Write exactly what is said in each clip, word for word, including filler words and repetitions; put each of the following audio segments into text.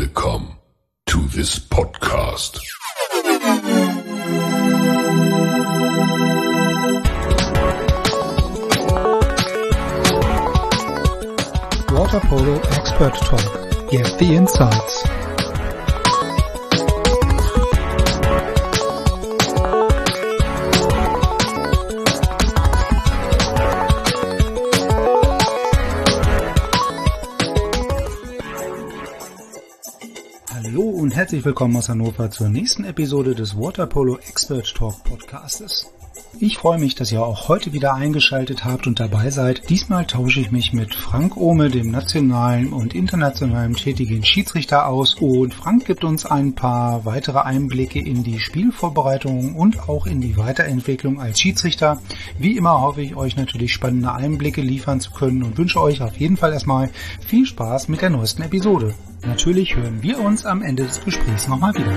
Welcome to this podcast. Water Polo Expert Talk. Get the insights. Hallo und herzlich willkommen aus Hannover zur nächsten Episode des Water Polo Expert Talk Podcastes. Ich freue mich, dass ihr auch heute wieder eingeschaltet habt und dabei seid. Diesmal tausche ich mich mit Frank Ohme, dem nationalen und internationalen tätigen Schiedsrichter, aus. Und Frank gibt uns ein paar weitere Einblicke in die Spielvorbereitung und auch in die Weiterentwicklung als Schiedsrichter. Wie immer hoffe ich, euch natürlich spannende Einblicke liefern zu können und wünsche euch auf jeden Fall erstmal viel Spaß mit der neuesten Episode. Natürlich hören wir uns am Ende des Gesprächs nochmal wieder.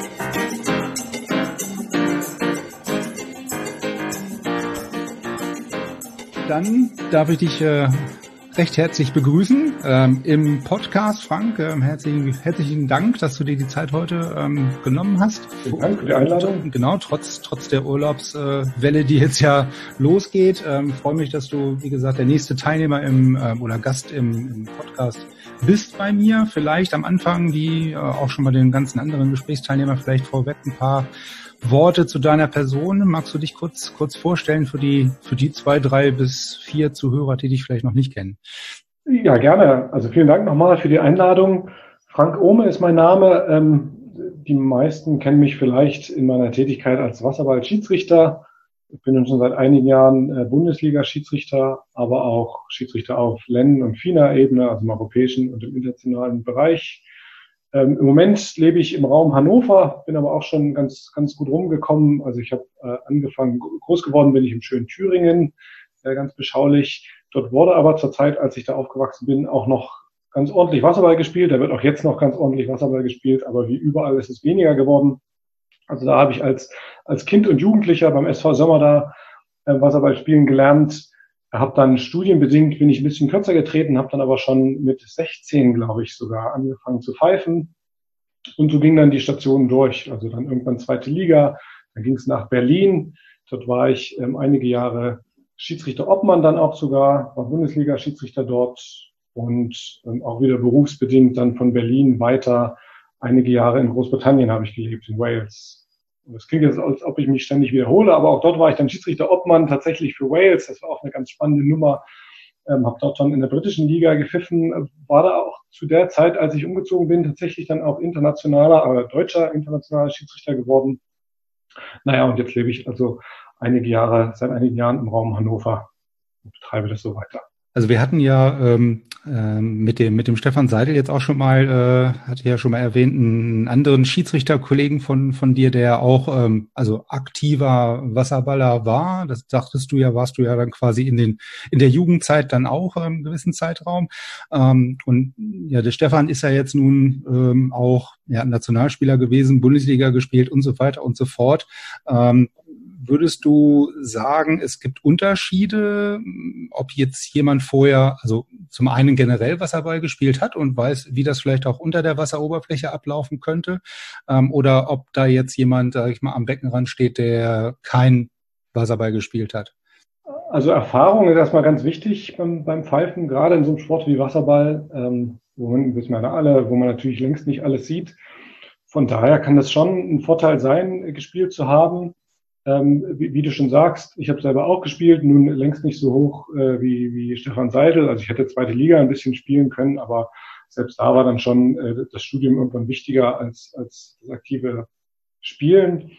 Dann darf ich dich äh, recht herzlich begrüßen ähm, im Podcast, Frank. Ähm, herzlichen, herzlichen Dank, dass du dir die Zeit heute ähm, genommen hast. Vielen Dank für die Einladung. Genau, trotz trotz der Urlaubswelle, äh, die jetzt ja losgeht. Ähm, freue mich, dass du, wie gesagt, der nächste Teilnehmer im äh, oder Gast im, im Podcast bist bei mir. Vielleicht am Anfang, wie äh, auch schon bei den ganzen anderen Gesprächsteilnehmern, vielleicht vorweg ein paar Worte zu deiner Person. Magst du dich kurz kurz vorstellen für die für die zwei, drei bis vier Zuhörer, die dich vielleicht noch nicht kennen? Ja, gerne. Also vielen Dank nochmal für die Einladung. Frank Ohme ist mein Name. Ähm, die meisten kennen mich vielleicht in meiner Tätigkeit als Wasserball-Schiedsrichter. Ich bin schon seit einigen Jahren äh, Bundesliga-Schiedsrichter, aber auch Schiedsrichter auf Länder- und FINA-Ebene, also im europäischen und im internationalen Bereich. Ähm, Im Moment lebe ich im Raum Hannover, bin aber auch schon ganz ganz gut rumgekommen. Also ich habe äh, angefangen, groß geworden bin ich im schönen Thüringen, äh, ganz beschaulich. Dort wurde aber zur Zeit, als ich da aufgewachsen bin, auch noch ganz ordentlich Wasserball gespielt. Da wird auch jetzt noch ganz ordentlich Wasserball gespielt, aber wie überall ist es weniger geworden. Also da habe ich als als Kind und Jugendlicher beim S V Sommer da äh, Wasserball spielen gelernt. Habe dann studienbedingt, bin ich ein bisschen kürzer getreten, habe dann aber schon mit sechzehn, glaube ich, sogar angefangen zu pfeifen. Und so ging dann die Station durch. Also dann irgendwann zweite Liga, dann ging es nach Berlin. Dort war ich ähm, einige Jahre Schiedsrichter Obmann dann auch sogar, war Bundesliga-Schiedsrichter dort und ähm, auch wieder berufsbedingt dann von Berlin weiter. Einige Jahre in Großbritannien habe ich gelebt, in Wales. Das klingt jetzt, als ob ich mich ständig wiederhole, aber auch dort war ich dann Schiedsrichter Obmann tatsächlich für Wales. Das war auch eine ganz spannende Nummer. Ähm, habe dort schon in der britischen Liga gepfiffen. War da auch zu der Zeit, als ich umgezogen bin, tatsächlich dann auch internationaler, aber deutscher internationaler Schiedsrichter geworden. Naja, und jetzt lebe ich also einige Jahre, seit einigen Jahren im Raum Hannover und betreibe das so weiter. Also wir hatten ja ähm, ähm, mit dem mit dem Stefan Seidel jetzt auch schon mal, äh, hatte ja schon mal erwähnt, einen anderen Schiedsrichterkollegen von von dir, der auch ähm, also aktiver Wasserballer war. Das dachtest du ja, warst du ja dann quasi in den in der Jugendzeit dann auch ähm, einen gewissen Zeitraum. Ähm, und ja, der Stefan ist ja jetzt nun ähm, auch ja, Nationalspieler gewesen, Bundesliga gespielt und so weiter und so fort. Ähm, Würdest du sagen, es gibt Unterschiede, ob jetzt jemand vorher, also zum einen generell Wasserball gespielt hat und weiß, wie das vielleicht auch unter der Wasseroberfläche ablaufen könnte, ähm, oder ob da jetzt jemand, sag ich mal, am Beckenrand steht, der kein Wasserball gespielt hat? Also Erfahrung ist erstmal ganz wichtig beim, beim Pfeifen, gerade in so einem Sport wie Wasserball, ähm, wo man, wissen wir ja alle, wo man natürlich längst nicht alles sieht. Von daher kann das schon ein Vorteil sein, gespielt zu haben. Ähm, wie, wie du schon sagst, ich habe selber auch gespielt, nun längst nicht so hoch äh, wie, wie Stefan Seidel. Also ich hätte zweite Liga ein bisschen spielen können, aber selbst da war dann schon äh, das Studium irgendwann wichtiger als, als das aktive Spielen.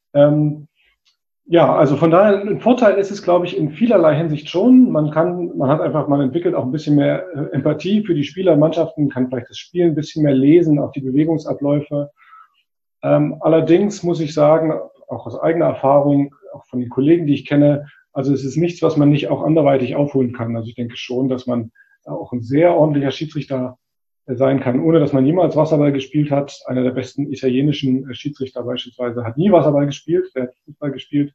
Ähm, ja, also von daher ein Vorteil ist es, glaube ich, in vielerlei Hinsicht schon. Man kann, man hat einfach, man entwickelt auch ein bisschen mehr äh, Empathie für die Spieler, Mannschaften, kann vielleicht das Spiel ein bisschen mehr lesen, auch die Bewegungsabläufe. Ähm, allerdings muss ich sagen, auch aus eigener Erfahrung, auch von den Kollegen, die ich kenne, also es ist nichts, was man nicht auch anderweitig aufholen kann. Also ich denke schon, dass man auch ein sehr ordentlicher Schiedsrichter sein kann, ohne dass man jemals Wasserball gespielt hat. Einer der besten italienischen Schiedsrichter beispielsweise hat nie Wasserball gespielt, der hat Fußball gespielt.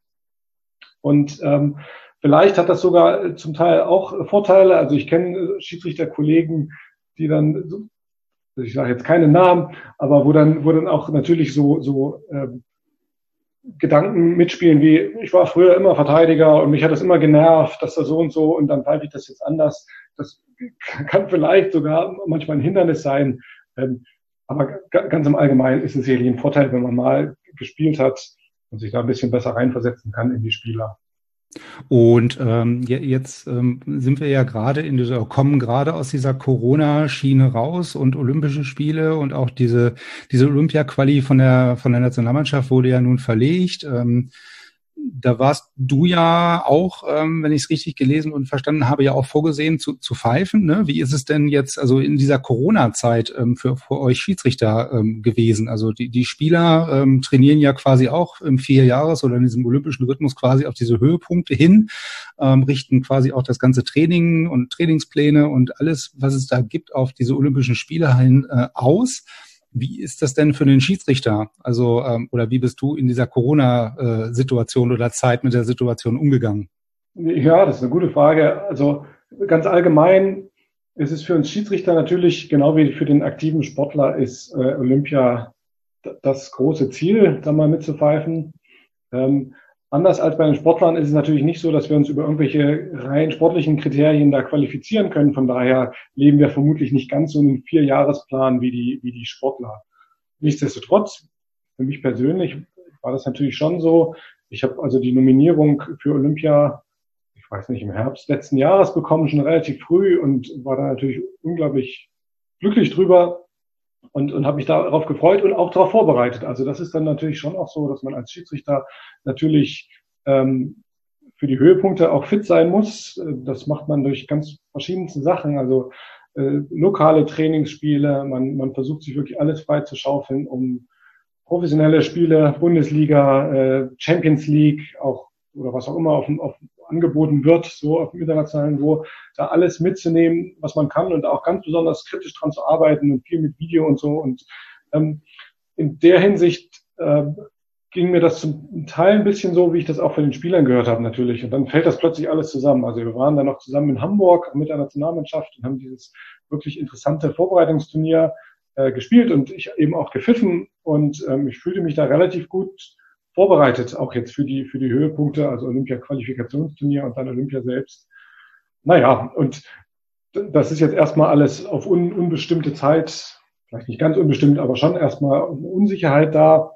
Und ähm, vielleicht hat das sogar zum Teil auch Vorteile. Also ich kenne Schiedsrichterkollegen, die dann also ich sage jetzt keine Namen, aber wo dann, wo dann auch natürlich so, so äh, Gedanken mitspielen wie, ich war früher immer Verteidiger und mich hat das immer genervt, dass da so und so und dann pfeife ich das jetzt anders. Das kann vielleicht sogar manchmal ein Hindernis sein. Ähm, aber g- ganz im Allgemeinen ist es sicherlich ein Vorteil, wenn man mal gespielt hat und sich da ein bisschen besser reinversetzen kann in die Spieler. Und ähm, je- jetzt ähm, sind wir ja gerade in dieser, kommen gerade aus dieser Corona-Schiene raus und Olympische Spiele und auch diese diese Olympia-Quali von der von der Nationalmannschaft wurde ja nun verlegt. Ähm, da warst du ja auch, ähm, wenn ich es richtig gelesen und verstanden habe, ja auch vorgesehen zu, zu pfeifen. Ne? Wie ist es denn jetzt, also in dieser Corona-Zeit ähm, für, für euch Schiedsrichter ähm, gewesen? Also die, die Spieler ähm, trainieren ja quasi auch im Vierjahres- oder in diesem olympischen Rhythmus quasi auf diese Höhepunkte hin, ähm, richten quasi auch das ganze Training und Trainingspläne und alles, was es da gibt, auf diese Olympischen Spiele hin äh, aus. Wie ist das denn für den Schiedsrichter? Also, ähm, oder wie bist du in dieser Corona-Situation oder Zeit mit der Situation umgegangen? Ja, das ist eine gute Frage. Also ganz allgemein ist es für uns Schiedsrichter natürlich, genau wie für den aktiven Sportler, ist äh, Olympia d- das große Ziel, da mal mitzupfeifen. Ähm, anders als bei den Sportlern ist es natürlich nicht so, dass wir uns über irgendwelche rein sportlichen Kriterien da qualifizieren können. Von daher leben wir vermutlich nicht ganz so einen Vierjahresplan wie die, wie die Sportler. Nichtsdestotrotz, für mich persönlich war das natürlich schon so. Ich habe also die Nominierung für Olympia, ich weiß nicht, im Herbst letzten Jahres bekommen, schon relativ früh und war da natürlich unglaublich glücklich drüber und, und habe mich darauf gefreut und auch darauf vorbereitet. Also das ist dann natürlich schon auch so, dass man als Schiedsrichter natürlich ähm, für die Höhepunkte auch fit sein muss. Das macht man durch ganz verschiedenste Sachen, also äh, lokale Trainingsspiele. Man, man versucht sich wirklich alles frei zu schaufeln, um professionelle Spiele, Bundesliga, äh, Champions League, auch oder was auch immer auf, auf angeboten wird, so auf dem internationalen Niveau, da alles mitzunehmen, was man kann und auch ganz besonders kritisch dran zu arbeiten und viel mit Video und so. Und ähm, in der Hinsicht äh, ging mir das zum Teil ein bisschen so, wie ich das auch von den Spielern gehört habe natürlich. Und dann fällt das plötzlich alles zusammen. Also wir waren dann noch zusammen in Hamburg mit der Nationalmannschaft und haben dieses wirklich interessante Vorbereitungsturnier äh, gespielt und ich eben auch gepfiffen. Und ähm, ich fühlte mich da relativ gut vorbereitet, auch jetzt für die für die Höhepunkte, also Olympia-Qualifikationsturnier und dann Olympia selbst. Naja, und das ist jetzt erstmal alles auf un, unbestimmte Zeit, vielleicht nicht ganz unbestimmt, aber schon erstmal Unsicherheit da.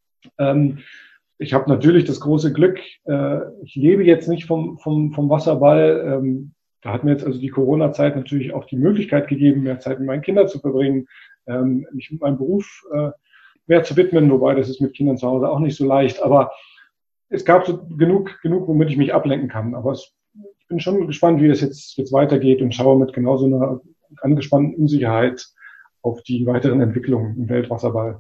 Ähm, ich habe natürlich das große Glück, äh, ich lebe jetzt nicht vom, vom, vom Wasserball. Ähm, da hat mir jetzt also die Corona-Zeit natürlich auch die Möglichkeit gegeben, mehr Zeit mit meinen Kindern zu verbringen, ähm, mich mit meinem Beruf äh, mehr zu widmen, wobei das ist mit Kindern zu Hause auch nicht so leicht. Aber es gab so genug, genug, womit ich mich ablenken kann. Aber es, ich bin schon gespannt, wie das jetzt, jetzt weitergeht und schaue mit genauso einer angespannten Unsicherheit auf die weiteren Entwicklungen im Weltwasserball.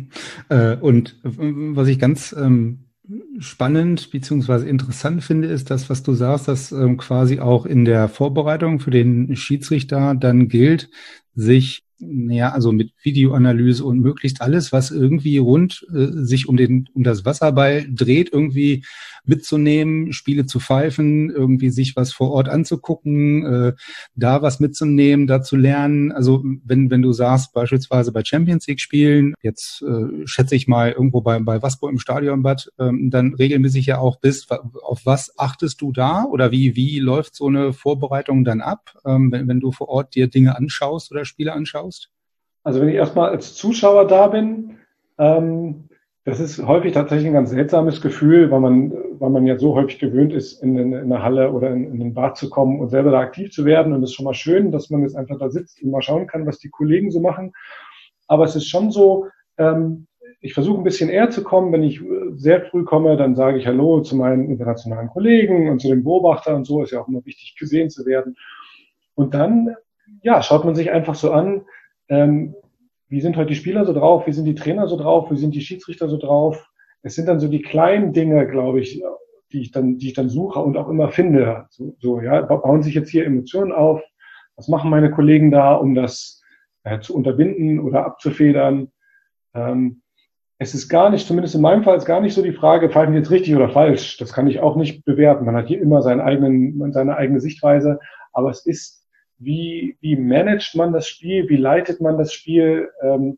äh, und was ich ganz ähm, spannend beziehungsweise interessant finde, ist das, was du sagst, dass ähm, quasi auch in der Vorbereitung für den Schiedsrichter dann gilt, sich ja, also mit Videoanalyse und möglichst alles, was irgendwie rund äh, sich um den um das Wasserball dreht, irgendwie mitzunehmen, Spiele zu pfeifen, irgendwie sich was vor Ort anzugucken, äh, da was mitzunehmen, da zu lernen. Also wenn wenn du sagst, beispielsweise bei Champions League Spielen, jetzt äh, schätze ich mal irgendwo bei bei Waspo im Stadionbad, ähm, dann regelmäßig ja auch bist, auf was achtest du da oder wie wie läuft so eine Vorbereitung dann ab, ähm, wenn wenn du vor Ort dir Dinge anschaust oder Spiele anschaust? Also wenn ich erstmal als Zuschauer da bin, ähm, das ist häufig tatsächlich ein ganz seltsames Gefühl, weil man, weil man ja so häufig gewöhnt ist, in, in, in eine Halle oder in, in ein Bad zu kommen und selber da aktiv zu werden. Und es ist schon mal schön, dass man jetzt einfach da sitzt und mal schauen kann, was die Kollegen so machen. Aber es ist schon so, ähm, ich versuche ein bisschen eher zu kommen. Wenn ich sehr früh komme, dann sage ich Hallo zu meinen internationalen Kollegen und zu den Beobachtern und so. Ist ja auch immer wichtig, gesehen zu werden. Und dann, ja, schaut man sich einfach so an, ähm, wie sind heute die Spieler so drauf, wie sind die Trainer so drauf, wie sind die Schiedsrichter so drauf. Es sind dann so die kleinen Dinge, glaube ich, die ich dann, die ich dann suche und auch immer finde. So, so ja, bauen sich jetzt hier Emotionen auf. Was machen meine Kollegen da, um das äh, zu unterbinden oder abzufedern? Ähm, es ist gar nicht, zumindest in meinem Fall, ist gar nicht so die Frage, pfeifen die jetzt richtig oder falsch. Das kann ich auch nicht bewerten. Man hat hier immer seinen eigenen, seine eigene Sichtweise. Aber es ist wie, wie managt man das Spiel, wie leitet man das Spiel. Ähm,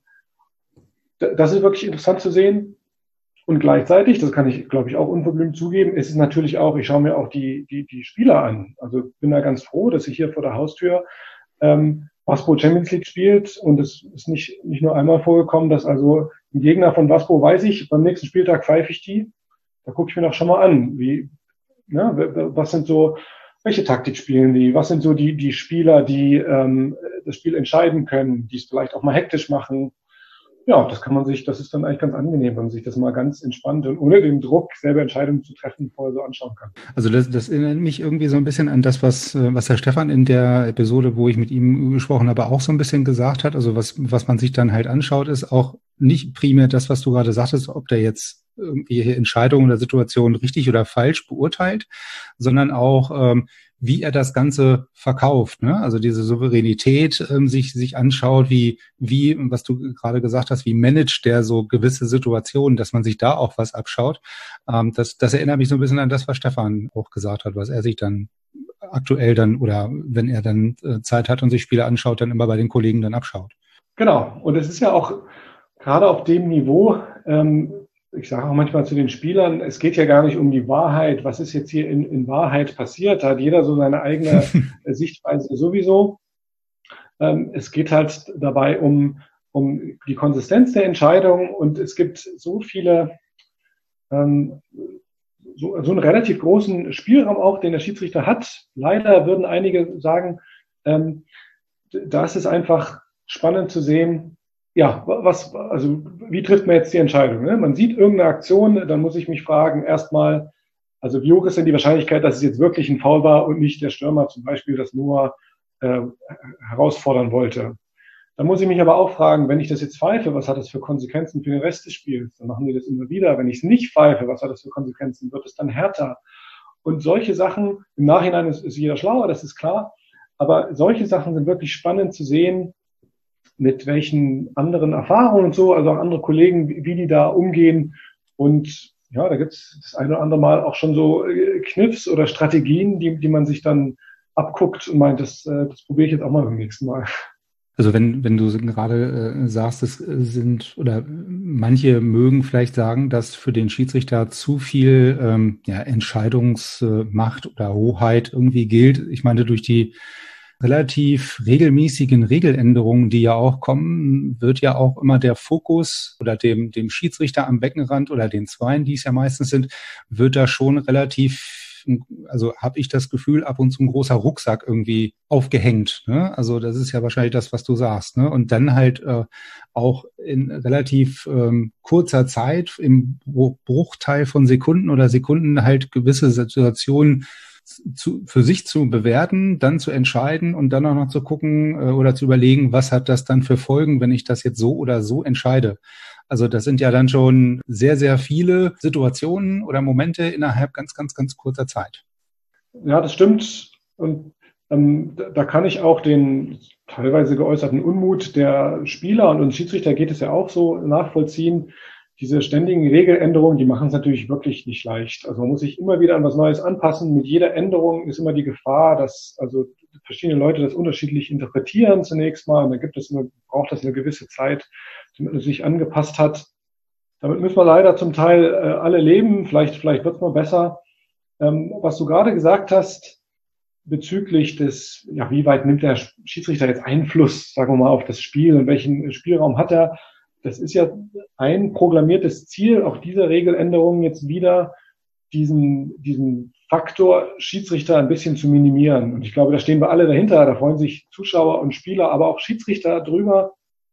das ist wirklich interessant zu sehen. Und gleichzeitig, das kann ich, glaube ich, auch unverblümt zugeben, ist es natürlich auch, ich schaue mir auch die, die, die Spieler an. Also bin da ganz froh, dass ich hier vor der Haustür ähm, Waspo Champions League spielt. Und es ist nicht, nicht nur einmal vorgekommen, dass also ein Gegner von Waspo weiß ich, beim nächsten Spieltag pfeife ich die. Da gucke ich mir doch schon mal an, wie, ne, was sind so, welche Taktik spielen die, was sind so die, die Spieler, die ähm, das Spiel entscheiden können, die es vielleicht auch mal hektisch machen. Ja, das kann man sich, das ist dann eigentlich ganz angenehm, wenn man sich das mal ganz entspannt und ohne den Druck, selber Entscheidungen zu treffen, vorher so anschauen kann. Also das, das erinnert mich irgendwie so ein bisschen an das, was, was Herr Stefan in der Episode, wo ich mit ihm gesprochen habe, auch so ein bisschen gesagt hat. Also was, was man sich dann halt anschaut, ist auch nicht primär das, was du gerade sagtest, ob der jetzt irgendwie Entscheidungen oder Situationen richtig oder falsch beurteilt, sondern auch, ähm, wie er das Ganze verkauft, ne? Also diese Souveränität ähm, sich sich anschaut, wie wie was du gerade gesagt hast, wie managt der so gewisse Situationen, dass man sich da auch was abschaut. Ähm, das das erinnert mich so ein bisschen an das, was Stefan auch gesagt hat, was er sich dann aktuell dann oder wenn er dann äh, Zeit hat und sich Spiele anschaut, dann immer bei den Kollegen dann abschaut. Genau. Und es ist ja auch gerade auf dem Niveau. Ähm, Ich sage auch manchmal zu den Spielern, es geht ja gar nicht um die Wahrheit, was ist jetzt hier in, in Wahrheit passiert, da hat jeder so seine eigene Sichtweise sowieso. Ähm, es geht halt dabei um, um die Konsistenz der Entscheidung und es gibt so viele, ähm, so, so einen relativ großen Spielraum auch, den der Schiedsrichter hat. Leider würden einige sagen, ähm, da ist es einfach spannend zu sehen, ja, was, also, wie trifft man jetzt die Entscheidung? Ne? Man sieht irgendeine Aktion, dann muss ich mich fragen, erstmal, also, wie hoch ist denn die Wahrscheinlichkeit, dass es jetzt wirklich ein Foul war und nicht der Stürmer zum Beispiel das nur äh, herausfordern wollte? Dann muss ich mich aber auch fragen, wenn ich das jetzt pfeife, was hat das für Konsequenzen für den Rest des Spiels? Dann machen die das immer wieder. Wenn ich es nicht pfeife, was hat das für Konsequenzen? Wird es dann härter? Und solche Sachen, im Nachhinein ist, ist jeder schlauer, das ist klar. Aber solche Sachen sind wirklich spannend zu sehen, mit welchen anderen Erfahrungen und so, also auch andere Kollegen, wie die da umgehen. Und ja, da gibt es das eine oder andere Mal auch schon so Kniffs oder Strategien, die, die man sich dann abguckt und meint, das, das probiere ich jetzt auch mal beim nächsten Mal. Also wenn, wenn du gerade äh, sagst, es sind, oder manche mögen vielleicht sagen, dass für den Schiedsrichter zu viel ähm, ja, Entscheidungsmacht oder Hoheit irgendwie gilt. Ich meine, durch die relativ regelmäßigen Regeländerungen, die ja auch kommen, wird ja auch immer der Fokus oder dem, dem Schiedsrichter am Beckenrand oder den Zweien, die es ja meistens sind, wird da schon relativ, also habe ich das Gefühl, ab und zu ein großer Rucksack irgendwie aufgehängt. Ne? Also das ist ja wahrscheinlich das, was du sagst. Ne? Und dann halt äh, auch in relativ ähm, kurzer Zeit, im Bruchteil von Sekunden oder Sekunden halt gewisse Situationen Zu, für sich zu bewerten, dann zu entscheiden und dann auch noch zu gucken äh, oder zu überlegen, was hat das dann für Folgen, wenn ich das jetzt so oder so entscheide. Also das sind ja dann schon sehr, sehr viele Situationen oder Momente innerhalb ganz, ganz, ganz kurzer Zeit. Ja, das stimmt. Und ähm, da kann ich auch den teilweise geäußerten Unmut der Spieler und uns Schiedsrichter geht es ja auch so nachvollziehen. Diese ständigen Regeländerungen, die machen es natürlich wirklich nicht leicht. Also man muss sich immer wieder an was Neues anpassen. Mit jeder Änderung ist immer die Gefahr, dass also verschiedene Leute das unterschiedlich interpretieren zunächst mal. Und dann gibt es eine, braucht das eine gewisse Zeit, damit man sich angepasst hat. Damit müssen wir leider zum Teil äh, alle leben. Vielleicht, vielleicht wird es mal besser. Ähm, was du gerade gesagt hast bezüglich des, ja, wie weit nimmt der Schiedsrichter jetzt Einfluss, sagen wir mal, auf das Spiel und welchen Spielraum hat er? Das ist ja ein programmiertes Ziel, auch dieser Regeländerung jetzt wieder, diesen, diesen Faktor Schiedsrichter ein bisschen zu minimieren. Und ich glaube, da stehen wir alle dahinter, da freuen sich Zuschauer und Spieler, aber auch Schiedsrichter drüber.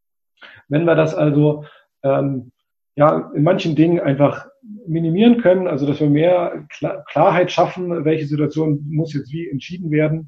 Wenn wir das also ähm, ja in manchen Dingen einfach minimieren können, also dass wir mehr Klar- Klarheit schaffen, welche Situation muss jetzt wie entschieden werden.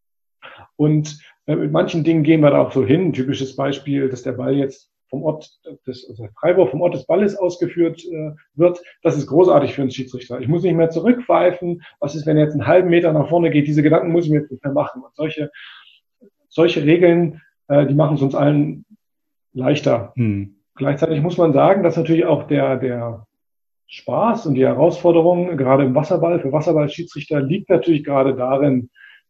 Und äh, mit manchen Dingen gehen wir da auch so hin. Ein typisches Beispiel, dass der Ball jetzt vom Ort des, also der Freiwurf vom Ort des Balles ausgeführt äh, wird, das ist großartig für einen Schiedsrichter. Ich muss nicht mehr zurückpfeifen. Was ist, wenn er jetzt einen halben Meter nach vorne geht? Diese Gedanken muss ich mir jetzt nicht mehr machen. Und solche, solche Regeln, äh, die machen es uns allen leichter. Hm. Gleichzeitig muss man sagen, dass natürlich auch der, der Spaß und die Herausforderung, gerade im Wasserball, für Wasserballschiedsrichter, liegt natürlich gerade darin,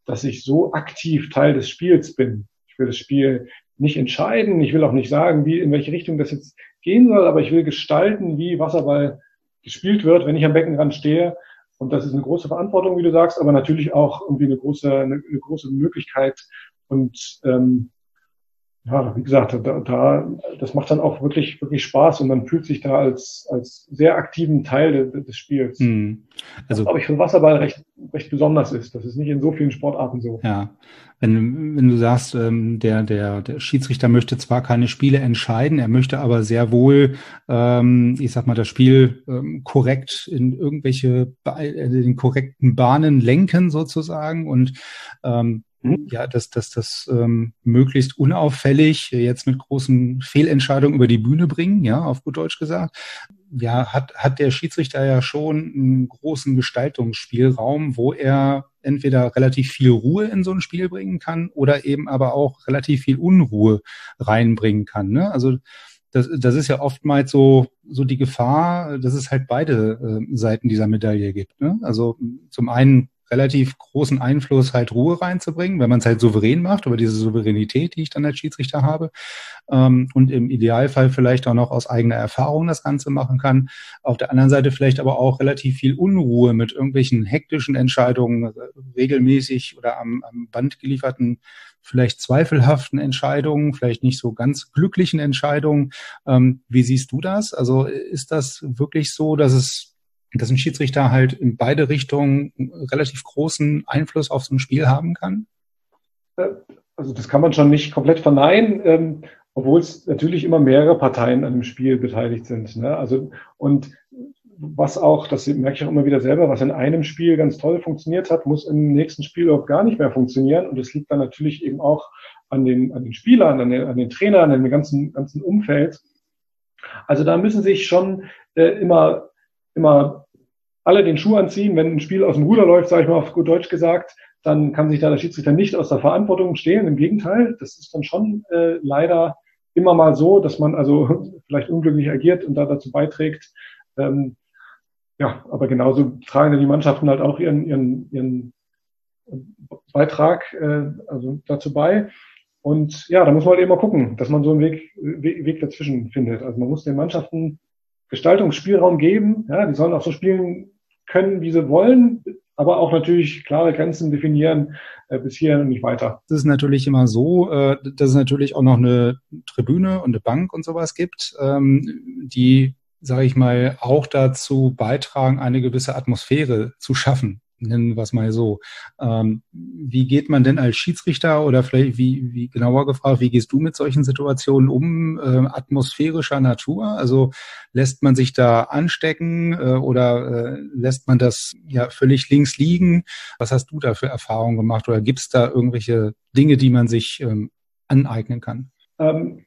dass ich so aktiv Teil des Spiels bin. Ich will das Spiel nicht entscheiden, ich will auch nicht sagen, wie, in welche Richtung das jetzt gehen soll, aber ich will gestalten, wie Wasserball gespielt wird, wenn ich am Beckenrand stehe. Und das ist eine große Verantwortung, wie du sagst, aber natürlich auch irgendwie eine große, eine, eine große Möglichkeit. Und ähm, ja, wie gesagt, da, da, das macht dann auch wirklich, wirklich Spaß und man fühlt sich da als, als sehr aktiven Teil de, des Spiels. Hm. Also, was, glaube ich, für Wasserball recht, recht besonders ist. Das ist nicht in so vielen Sportarten so. Ja, wenn, wenn du sagst, ähm, der, der, der Schiedsrichter möchte zwar keine Spiele entscheiden, er möchte aber sehr wohl, ähm, ich sag mal, das Spiel ähm, korrekt in irgendwelche, in den korrekten Bahnen lenken sozusagen und ähm, ja, dass dass das ähm, möglichst unauffällig jetzt mit großen Fehlentscheidungen über die Bühne bringen, ja, auf gut Deutsch gesagt. Ja, hat hat der Schiedsrichter ja schon einen großen Gestaltungsspielraum, wo er entweder relativ viel Ruhe in so ein Spiel bringen kann oder eben aber auch relativ viel Unruhe reinbringen kann, ne? Also das, das ist ja oftmals so, so die Gefahr, dass es halt beide äh, Seiten dieser Medaille gibt, ne? Also zum einen relativ großen Einfluss, halt Ruhe reinzubringen, wenn man es halt souverän macht, über diese Souveränität, die ich dann als Schiedsrichter habe, ähm, und im Idealfall vielleicht auch noch aus eigener Erfahrung das Ganze machen kann. Auf der anderen Seite vielleicht aber auch relativ viel Unruhe mit irgendwelchen hektischen Entscheidungen, regelmäßig oder am, am Band gelieferten, vielleicht zweifelhaften Entscheidungen, vielleicht nicht so ganz glücklichen Entscheidungen. Ähm, wie siehst du das? Also ist das wirklich so, dass es dass ein Schiedsrichter halt in beide Richtungen relativ großen Einfluss auf so ein Spiel haben kann? Also das kann man schon nicht komplett verneinen, ähm, obwohl es natürlich immer mehrere Parteien an dem Spiel beteiligt sind, ne? Also und was auch, das merke ich auch immer wieder selber, was in einem Spiel ganz toll funktioniert hat, muss im nächsten Spiel überhaupt gar nicht mehr funktionieren. Und das liegt dann natürlich eben auch an den, an den Spielern, an den, an den Trainern, an dem ganzen, ganzen Umfeld. Also da müssen sich schon äh, immer immer alle den Schuh anziehen. Wenn ein Spiel aus dem Ruder läuft, sage ich mal auf gut Deutsch gesagt, dann kann sich da der Schiedsrichter nicht aus der Verantwortung stehlen. Im Gegenteil, das ist dann schon äh, leider immer mal so, dass man also vielleicht unglücklich agiert und da dazu beiträgt. Ähm, ja, aber genauso tragen dann die Mannschaften halt auch ihren, ihren, ihren Beitrag äh, also dazu bei. Und ja, da muss man halt eben mal gucken, dass man so einen Weg, Weg, Weg dazwischen findet. Also man muss den Mannschaften Gestaltungsspielraum geben. Ja, die sollen auch so spielen können, wie sie wollen, aber auch natürlich klare Grenzen definieren, äh, bis hier und nicht weiter. Das ist natürlich immer so, äh, dass es natürlich auch noch eine Tribüne und eine Bank und sowas gibt, ähm, die, sage ich mal, auch dazu beitragen, eine gewisse Atmosphäre zu schaffen. Nennen wir es mal so. Ähm, wie geht man denn als Schiedsrichter oder vielleicht, wie, wie genauer gefragt, wie gehst du mit solchen Situationen um, äh, atmosphärischer Natur? Also lässt man sich da anstecken äh, oder äh, lässt man das ja völlig links liegen? Was hast du da für Erfahrungen gemacht oder gibt es da irgendwelche Dinge, die man sich ähm, aneignen kann? Ähm,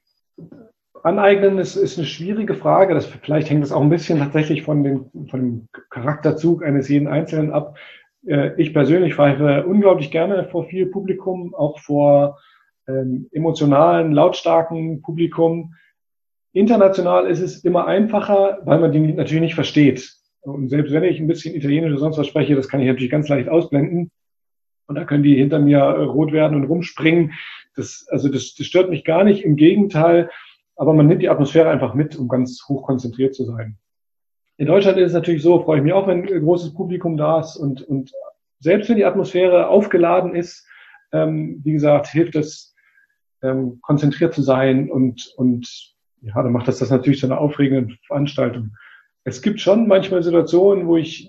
aneignen ist, ist eine schwierige Frage. Das, vielleicht hängt das auch ein bisschen tatsächlich von dem, von dem Charakterzug eines jeden Einzelnen ab. Ich persönlich pfeife unglaublich gerne vor viel Publikum, auch vor ähm, emotionalen, lautstarken Publikum. International ist es immer einfacher, weil man die natürlich nicht versteht. Und selbst wenn ich ein bisschen Italienisch oder sonst was spreche, das kann ich natürlich ganz leicht ausblenden. Und da können die hinter mir rot werden und rumspringen. Das, also das, das stört mich gar nicht. Im Gegenteil, aber man nimmt die Atmosphäre einfach mit, um ganz hoch konzentriert zu sein. In Deutschland ist es natürlich so, freue ich mich auch, wenn ein großes Publikum da ist und, und selbst wenn die Atmosphäre aufgeladen ist, ähm, wie gesagt, hilft es, ähm, konzentriert zu sein und, und ja, dann macht das das natürlich zu einer aufregenden Veranstaltung. Es gibt schon manchmal Situationen, wo ich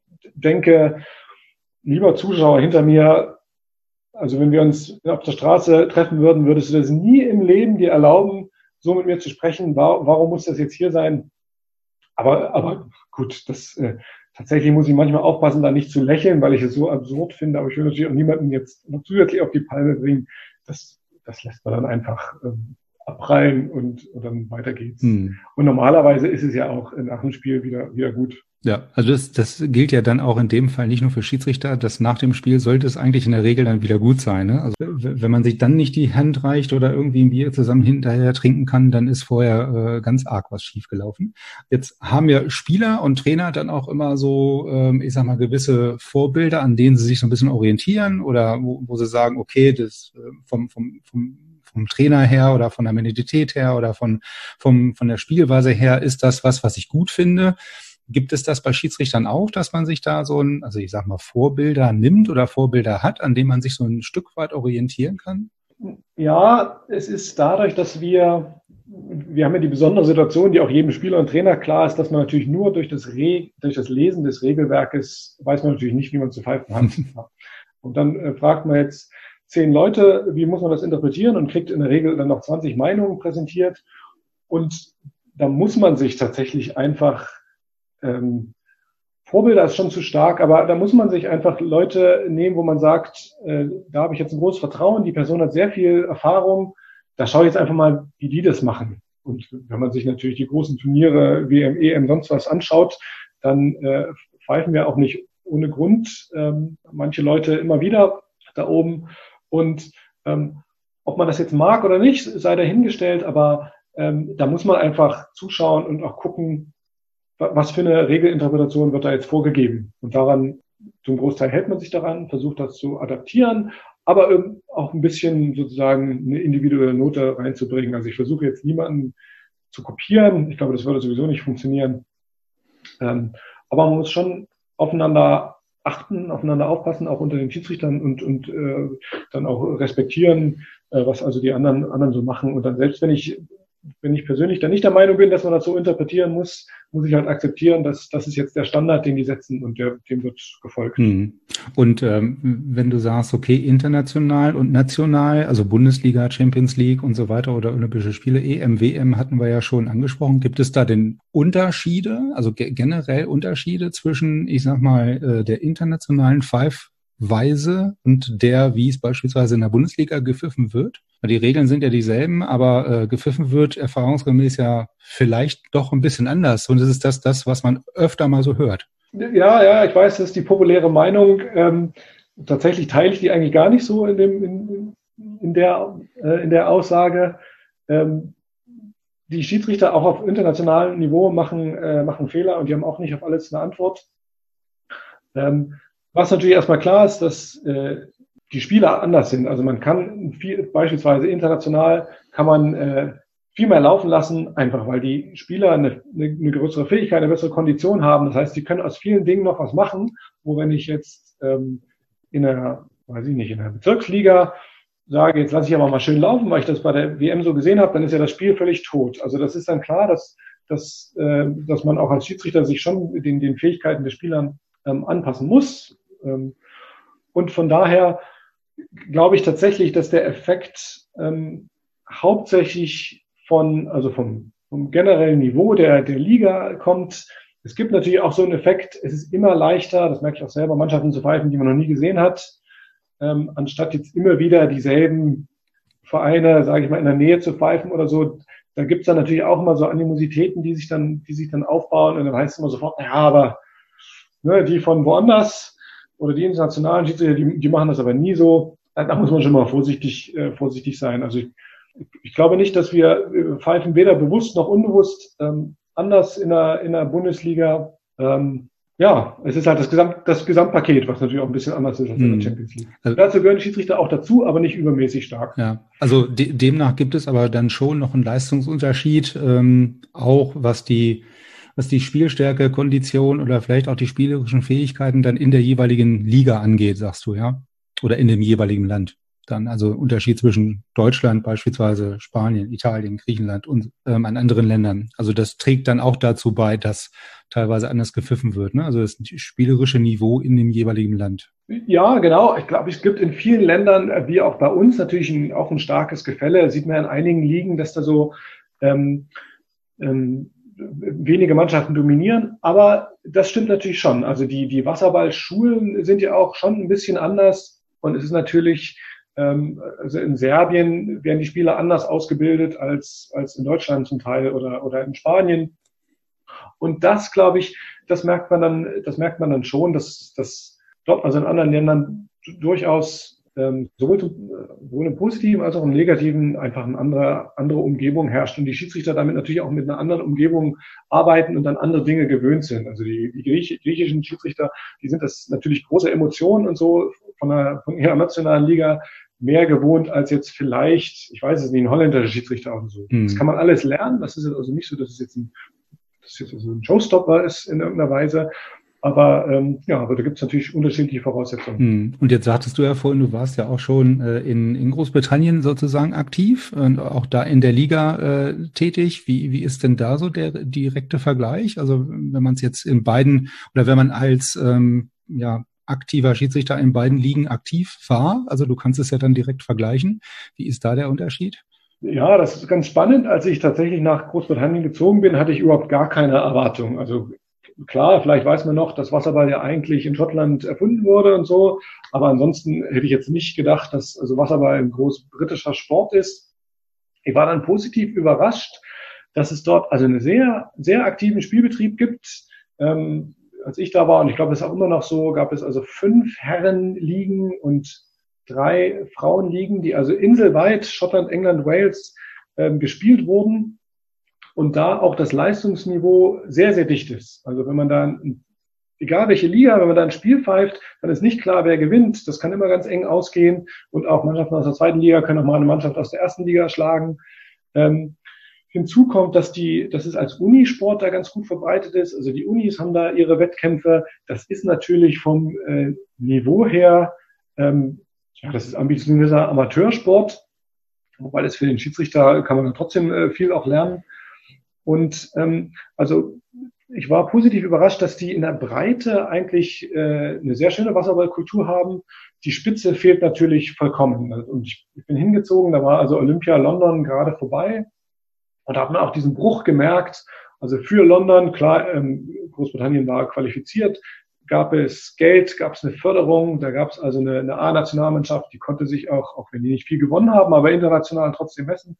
denke, lieber Zuschauer hinter mir, also wenn wir uns auf der Straße treffen würden, würdest du das nie im Leben dir erlauben, so mit mir zu sprechen. Warum muss das jetzt hier sein? Aber, aber gut, das äh, tatsächlich muss ich manchmal aufpassen, da nicht zu lächeln, weil ich es so absurd finde. Aber ich will natürlich auch niemanden jetzt noch zusätzlich auf die Palme bringen. Das, das lässt man dann einfach ähm, abprallen und, und dann weiter geht's. Hm. Und normalerweise ist es ja auch nach dem Spiel wieder, wieder gut. Ja, also das, das gilt ja dann auch in dem Fall nicht nur für Schiedsrichter, dass nach dem Spiel sollte es eigentlich in der Regel dann wieder gut sein. Ne? Also w- wenn man sich dann nicht die Hand reicht oder irgendwie ein Bier zusammen hinterher trinken kann, dann ist vorher äh, ganz arg was schiefgelaufen. Jetzt haben ja Spieler und Trainer dann auch immer so, ähm, ich sag mal, gewisse Vorbilder, an denen sie sich so ein bisschen orientieren oder wo, wo sie sagen, okay, das äh, vom, vom, vom vom Trainer her oder von der Mentalität her oder von, vom, von der Spielweise her ist das was, was ich gut finde. Gibt es das bei Schiedsrichtern auch, dass man sich da so ein, also ich sag mal, Vorbilder nimmt oder Vorbilder hat, an denen man sich so ein Stück weit orientieren kann? Ja, es ist dadurch, dass wir, wir haben ja die besondere Situation, die auch jedem Spieler und Trainer klar ist, dass man natürlich nur durch das, Re, durch das Lesen des Regelwerkes weiß man natürlich nicht, wie man zu pfeifen hat. Und dann äh, fragt man jetzt zehn Leute, wie muss man das interpretieren und kriegt in der Regel dann noch zwanzig Meinungen präsentiert. Und da muss man sich tatsächlich einfach ähm, Vorbilder ist schon zu stark, aber da muss man sich einfach Leute nehmen, wo man sagt, äh, da habe ich jetzt ein großes Vertrauen, die Person hat sehr viel Erfahrung, da schaue ich jetzt einfach mal, wie die das machen. Und wenn man sich natürlich die großen Turniere, W M, E M, sonst was anschaut, dann äh, pfeifen wir auch nicht ohne Grund ähm, manche Leute immer wieder da oben. Und ähm, ob man das jetzt mag oder nicht, sei dahingestellt, aber ähm, da muss man einfach zuschauen und auch gucken, was für eine Regelinterpretation wird da jetzt vorgegeben. Und daran, zum Großteil hält man sich daran, versucht das zu adaptieren, aber auch ein bisschen sozusagen eine individuelle Note reinzubringen. Also ich versuche jetzt niemanden zu kopieren. Ich glaube, das würde sowieso nicht funktionieren. Ähm, aber man muss schon aufeinander achten, aufeinander aufpassen, auch unter den Schiedsrichtern und, und äh, dann auch respektieren, äh, was also die anderen, anderen so machen. Und dann selbst wenn ich Wenn ich persönlich dann nicht der Meinung bin, dass man das so interpretieren muss, muss ich halt akzeptieren, dass das ist jetzt der Standard, den die setzen und der, dem wird gefolgt. Hm. Und ähm, wenn du sagst, okay, international und national, also Bundesliga, Champions League und so weiter oder Olympische Spiele, E M, W M hatten wir ja schon angesprochen. Gibt es da denn Unterschiede, also ge- generell Unterschiede zwischen, ich sag mal, äh, der internationalen Five Weise und der, wie es beispielsweise in der Bundesliga gepfiffen wird? Die Regeln sind ja dieselben, aber äh, gepfiffen wird erfahrungsgemäß ja vielleicht doch ein bisschen anders. Und es ist das, das, was man öfter mal so hört. Ja, ja, ich weiß, das ist die populäre Meinung. Ähm, tatsächlich teile ich die eigentlich gar nicht so in, dem, in, in, der, äh, in der Aussage. Ähm, die Schiedsrichter auch auf internationalem Niveau machen, äh, machen Fehler und die haben auch nicht auf alles eine Antwort. Ähm, Was natürlich erstmal klar ist, dass äh, die Spieler anders sind. Also man kann viel, beispielsweise international kann man äh, viel mehr laufen lassen, einfach weil die Spieler eine, eine, eine größere Fähigkeit, eine bessere Kondition haben. Das heißt, sie können aus vielen Dingen noch was machen, wo wenn ich jetzt ähm, in einer, weiß ich nicht, in einer Bezirksliga sage, jetzt lasse ich aber mal schön laufen, weil ich das bei der W M so gesehen habe, dann ist ja das Spiel völlig tot. Also das ist dann klar, dass, dass, äh, dass man auch als Schiedsrichter sich schon den, den Fähigkeiten der Spielern ähm, anpassen muss. Und von daher glaube ich tatsächlich, dass der Effekt ähm, hauptsächlich von, also vom, vom generellen Niveau der, der Liga kommt. Es gibt natürlich auch so einen Effekt, es ist immer leichter, das merke ich auch selber, Mannschaften zu pfeifen, die man noch nie gesehen hat, ähm, anstatt jetzt immer wieder dieselben Vereine, sage ich mal, in der Nähe zu pfeifen oder so. Da gibt es dann natürlich auch immer so Animositäten, die sich dann, die sich dann aufbauen und dann heißt es immer sofort, ja, aber ne, die von woanders oder die internationalen Schiedsrichter, die, die machen das aber nie so. Da muss man schon mal vorsichtig, äh, vorsichtig sein. Also ich, ich glaube nicht, dass wir äh, pfeifen weder bewusst noch unbewusst ähm, anders in der, in der Bundesliga. Ähm, ja, es ist halt das, Gesamt, das Gesamtpaket, was natürlich auch ein bisschen anders ist als in der Champions League. Also, dazu gehören die Schiedsrichter auch dazu, aber nicht übermäßig stark. Ja, also de- demnach gibt es aber dann schon noch einen Leistungsunterschied, ähm, auch was die was die Spielstärke, Kondition oder vielleicht auch die spielerischen Fähigkeiten dann in der jeweiligen Liga angeht, sagst du, ja? Oder in dem jeweiligen Land. Dann also Unterschied zwischen Deutschland beispielsweise, Spanien, Italien, Griechenland und ähm, an anderen Ländern. Also das trägt dann auch dazu bei, dass teilweise anders gepfiffen wird, ne? Also das spielerische Niveau in dem jeweiligen Land. Ja, genau. Ich glaube, es gibt in vielen Ländern, wie auch bei uns, natürlich ein, auch ein starkes Gefälle. Sieht man in einigen Ligen, dass da so ähm, ähm, wenige Mannschaften dominieren, aber das stimmt natürlich schon. Also die, die Wasserballschulen sind ja auch schon ein bisschen anders und es ist natürlich Ähm, also in Serbien werden die Spieler anders ausgebildet als, als in Deutschland zum Teil oder, oder in Spanien. Und das, glaube ich, das merkt man dann, das merkt man dann schon, dass, dass dort, also in anderen Ländern durchaus ähm, sowohl, sowohl im Positiven als auch im Negativen einfach eine andere, andere Umgebung herrscht und die Schiedsrichter damit natürlich auch mit einer anderen Umgebung arbeiten und dann andere Dinge gewöhnt sind. Also die, die Griech, griechischen Schiedsrichter, die sind das natürlich große Emotionen und so von, der, von ihrer nationalen Liga mehr gewohnt als jetzt vielleicht, ich weiß es nicht, ein holländischer Schiedsrichter oder so. Mhm. Das kann man alles lernen. Das ist also nicht so, dass es jetzt ein, dass es jetzt also ein Showstopper ist in irgendeiner Weise. Aber ähm, ja, aber da gibt es natürlich unterschiedliche Voraussetzungen. Und jetzt sagtest du ja vorhin, du warst ja auch schon äh, in, in Großbritannien sozusagen aktiv und auch da in der Liga äh, tätig. Wie, wie ist denn da so der direkte Vergleich? Also wenn man es jetzt in beiden oder wenn man als ähm, ja, aktiver Schiedsrichter in beiden Ligen aktiv war, also du kannst es ja dann direkt vergleichen. Wie ist da der Unterschied? Ja, das ist ganz spannend. Als ich tatsächlich nach Großbritannien gezogen bin, hatte ich überhaupt gar keine Erwartung. Also klar, vielleicht weiß man noch, dass Wasserball ja eigentlich in Schottland erfunden wurde und so. Aber ansonsten hätte ich jetzt nicht gedacht, dass also Wasserball ein großbritischer Sport ist. Ich war dann positiv überrascht, dass es dort also einen sehr, sehr aktiven Spielbetrieb gibt. Ähm, als ich da war, und ich glaube, das ist auch immer noch so, gab es also fünf Herrenligen und drei Frauenligen, die also inselweit Schottland, England, Wales ähm, gespielt wurden. Und da auch das Leistungsniveau sehr, sehr dicht ist. Also wenn man da, egal welche Liga, wenn man da ein Spiel pfeift, dann ist nicht klar, wer gewinnt. Das kann immer ganz eng ausgehen. Und auch Mannschaften aus der zweiten Liga können auch mal eine Mannschaft aus der ersten Liga schlagen. Ähm, hinzu kommt, dass die, dass es als Unisport da ganz gut verbreitet ist. Also die Unis haben da ihre Wettkämpfe. Das ist natürlich vom äh, Niveau her, ähm, ja, das ist ambitionierter Amateursport. Wobei das für den Schiedsrichter kann man dann trotzdem äh, viel auch lernen. Und ähm, also ich war positiv überrascht, dass die in der Breite eigentlich äh, eine sehr schöne Wasserballkultur haben. Die Spitze fehlt natürlich vollkommen. Und ich, ich bin hingezogen, da war also Olympia London gerade vorbei. Und da hat man auch diesen Bruch gemerkt. Also für London, klar, ähm, Großbritannien war qualifiziert, gab es Geld, gab es eine Förderung, da gab es also eine, eine A-Nationalmannschaft, die konnte sich auch, auch wenn die nicht viel gewonnen haben, aber international trotzdem messen.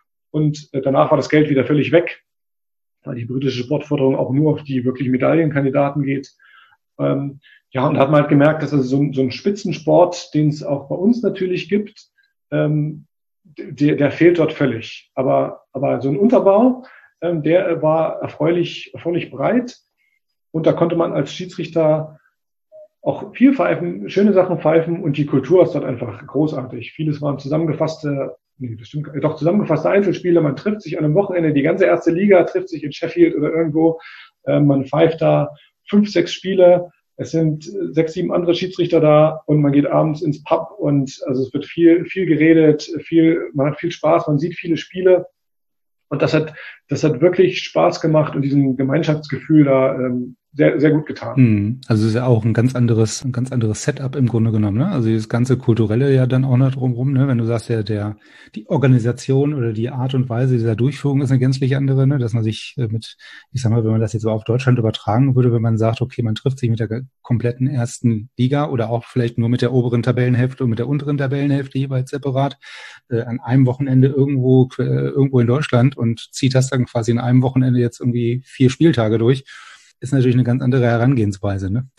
Und äh, danach war das Geld wieder völlig weg, weil die britische Sportförderung auch nur auf die wirklich Medaillenkandidaten geht. Ähm, ja, und da hat man halt gemerkt, dass also so ein, so ein Spitzensport, den es auch bei uns natürlich gibt, ähm, der, der fehlt dort völlig. Aber, aber so ein Unterbau, ähm, der war erfreulich, erfreulich breit. Und da konnte man als Schiedsrichter auch viel pfeifen, schöne Sachen pfeifen. Und die Kultur ist dort einfach großartig. Vieles waren zusammengefasste Nee, das stimmt. Doch zusammengefasste Einzelspiele. Man trifft sich an einem Wochenende. Die ganze erste Liga trifft sich in Sheffield oder irgendwo. Ähm, man pfeift da fünf, sechs Spiele. Es sind sechs, sieben andere Schiedsrichter da und man geht abends ins Pub und also es wird viel, viel geredet, viel, man hat viel Spaß, man sieht viele Spiele. Und das hat, das hat wirklich Spaß gemacht und diesem Gemeinschaftsgefühl da ähm, sehr, sehr gut getan. Also es ist ja auch ein ganz anderes, ein ganz anderes Setup im Grunde genommen, ne? Also das ganze Kulturelle ja dann auch noch drumherum, ne? Wenn du sagst, ja, der, die Organisation oder die Art und Weise dieser Durchführung ist eine gänzlich andere, ne? Dass man sich mit, ich sag mal, wenn man das jetzt so auf Deutschland übertragen würde, wenn man sagt, okay, man trifft sich mit der kompletten ersten Liga oder auch vielleicht nur mit der oberen Tabellenhälfte und mit der unteren Tabellenhälfte jeweils separat, äh, an einem Wochenende irgendwo, äh, irgendwo in Deutschland und zieht das dann quasi in einem Wochenende jetzt irgendwie vier Spieltage durch. Ist natürlich eine ganz andere Herangehensweise, ne?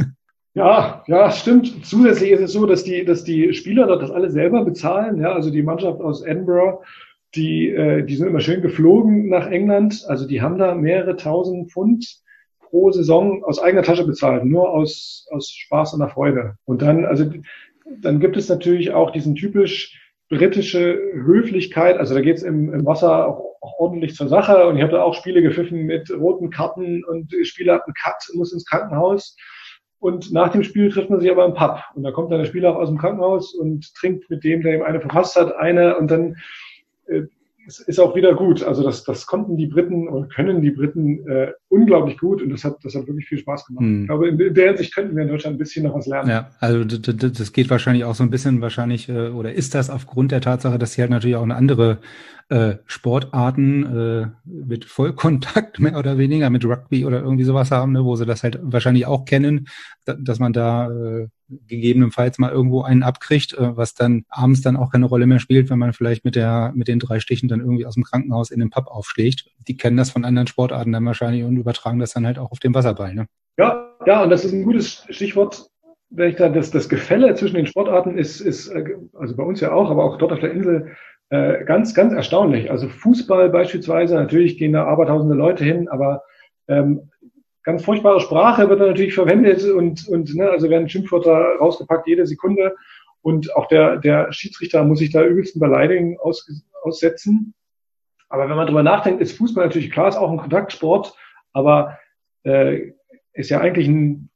Ja, ja, stimmt. Zusätzlich ist es so, dass die, dass die Spieler dort das alle selber bezahlen. Ja, also die Mannschaft aus Edinburgh, die, äh, die sind immer schön geflogen nach England. Also die haben da mehrere tausend Pfund pro Saison aus eigener Tasche bezahlt, nur aus, aus Spaß und der Freude. Und dann, also, dann gibt es natürlich auch diesen typisch britische Höflichkeit, also da geht's im, im Wasser auch, auch ordentlich zur Sache und ich habe da auch Spiele gepfiffen mit roten Karten und der Spieler hat einen Cut, muss ins Krankenhaus und nach dem Spiel trifft man sich aber im Pub und da kommt dann der Spieler auch aus dem Krankenhaus und trinkt mit dem, der ihm eine verpasst hat, eine und dann äh, es ist auch wieder gut. Also das, das konnten die Briten und können die Briten äh, unglaublich gut und das hat, das hat wirklich viel Spaß gemacht. Hm. Ich glaube, in der Hinsicht könnten wir in Deutschland ein bisschen noch was lernen. Ja, also das, das geht wahrscheinlich auch so ein bisschen wahrscheinlich, äh, oder ist das aufgrund der Tatsache, dass sie halt natürlich auch eine andere äh, Sportarten äh, mit Vollkontakt mehr oder weniger, mit Rugby oder irgendwie sowas haben, ne, wo sie das halt wahrscheinlich auch kennen, da, dass man da äh, gegebenenfalls mal irgendwo einen abkriegt, äh, was dann abends dann auch keine Rolle mehr spielt, wenn man vielleicht mit der mit den drei Stichen dann irgendwie aus dem Krankenhaus in den Pub aufschlägt. Die kennen das von anderen Sportarten dann wahrscheinlich und übertragen das dann halt auch auf den Wasserball, ne? Ja, ja, und das ist ein gutes Stichwort. Wenn ich da das, das Gefälle zwischen den Sportarten ist, ist, also bei uns ja auch, aber auch dort auf der Insel, äh, ganz, ganz erstaunlich. Also Fußball beispielsweise, natürlich gehen da abertausende Leute hin, aber ähm, ganz furchtbare Sprache wird da natürlich verwendet und, und ne, also werden Schimpfwörter rausgepackt jede Sekunde. Und auch der, der Schiedsrichter muss sich da übelsten Beleidigungen aus, aussetzen. Aber wenn man drüber nachdenkt, ist Fußball natürlich klar, ist auch ein Kontaktsport, aber äh, ist ja eigentlich ein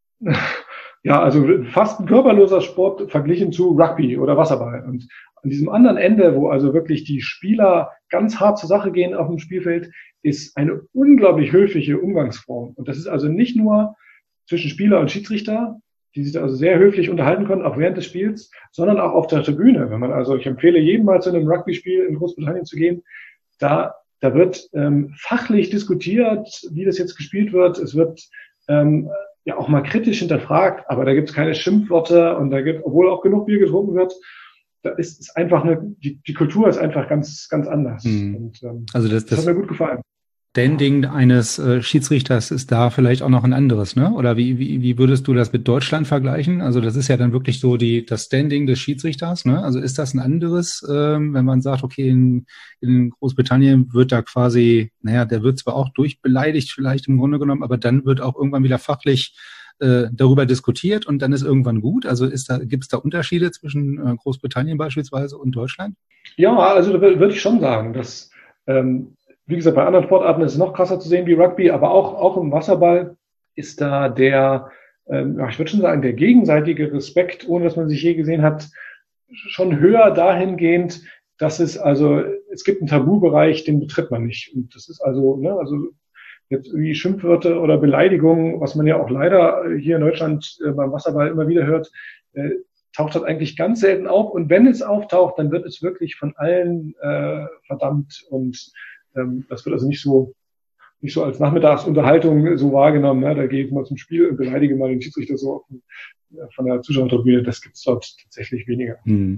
ja, also fast ein körperloser Sport verglichen zu Rugby oder Wasserball. Und an diesem anderen Ende, wo also wirklich die Spieler ganz hart zur Sache gehen auf dem Spielfeld, ist eine unglaublich höfliche Umgangsform. Und das ist also nicht nur zwischen Spieler und Schiedsrichter, die sich also sehr höflich unterhalten können, auch während des Spiels, sondern auch auf der Tribüne. Wenn man also, ich empfehle jedem mal zu einem Rugby-Spiel in Großbritannien zu gehen, da, da wird ähm, fachlich diskutiert, wie das jetzt gespielt wird. Es wird ähm, ja auch mal kritisch hinterfragt, aber da gibt es keine Schimpfwörter und da gibt, obwohl auch genug Bier getrunken wird, da ist, ist einfach eine, die, die Kultur ist einfach ganz, ganz anders. Hm. Und, ähm, also das, das, das hat mir gut gefallen. Standing eines äh, Schiedsrichters ist da vielleicht auch noch ein anderes, ne? Oder wie, wie, wie würdest du das mit Deutschland vergleichen? Also das ist ja dann wirklich so die das Standing des Schiedsrichters, ne? Also ist das ein anderes, ähm, wenn man sagt, okay, in, in Großbritannien wird da quasi, naja, der wird zwar auch durchbeleidigt vielleicht im Grunde genommen, aber dann wird auch irgendwann wieder fachlich äh, darüber diskutiert und dann ist irgendwann gut. Also ist da, gibt es da Unterschiede zwischen äh, Großbritannien beispielsweise und Deutschland? Ja, also da würde ich schon sagen, dass ähm, wie gesagt, bei anderen Sportarten ist es noch krasser zu sehen wie Rugby, aber auch, auch im Wasserball ist da der, ähm, ich würde schon sagen, der gegenseitige Respekt, ohne dass man sich je gesehen hat, schon höher dahingehend, dass es also, es gibt einen Tabubereich, den betritt man nicht. Und das ist also, ne, also jetzt irgendwie Schimpfwörter oder Beleidigungen, was man ja auch leider hier in Deutschland äh, beim Wasserball immer wieder hört, äh, taucht das eigentlich ganz selten auf. Und wenn es auftaucht, dann wird es wirklich von allen äh, verdammt und das wird also nicht so, nicht so als Nachmittagsunterhaltung so wahrgenommen. Ne? Da gehe ich mal zum Spiel und beleidige mal den Schiedsrichter so von der Zuschauertribüne. Das gibt es dort tatsächlich weniger.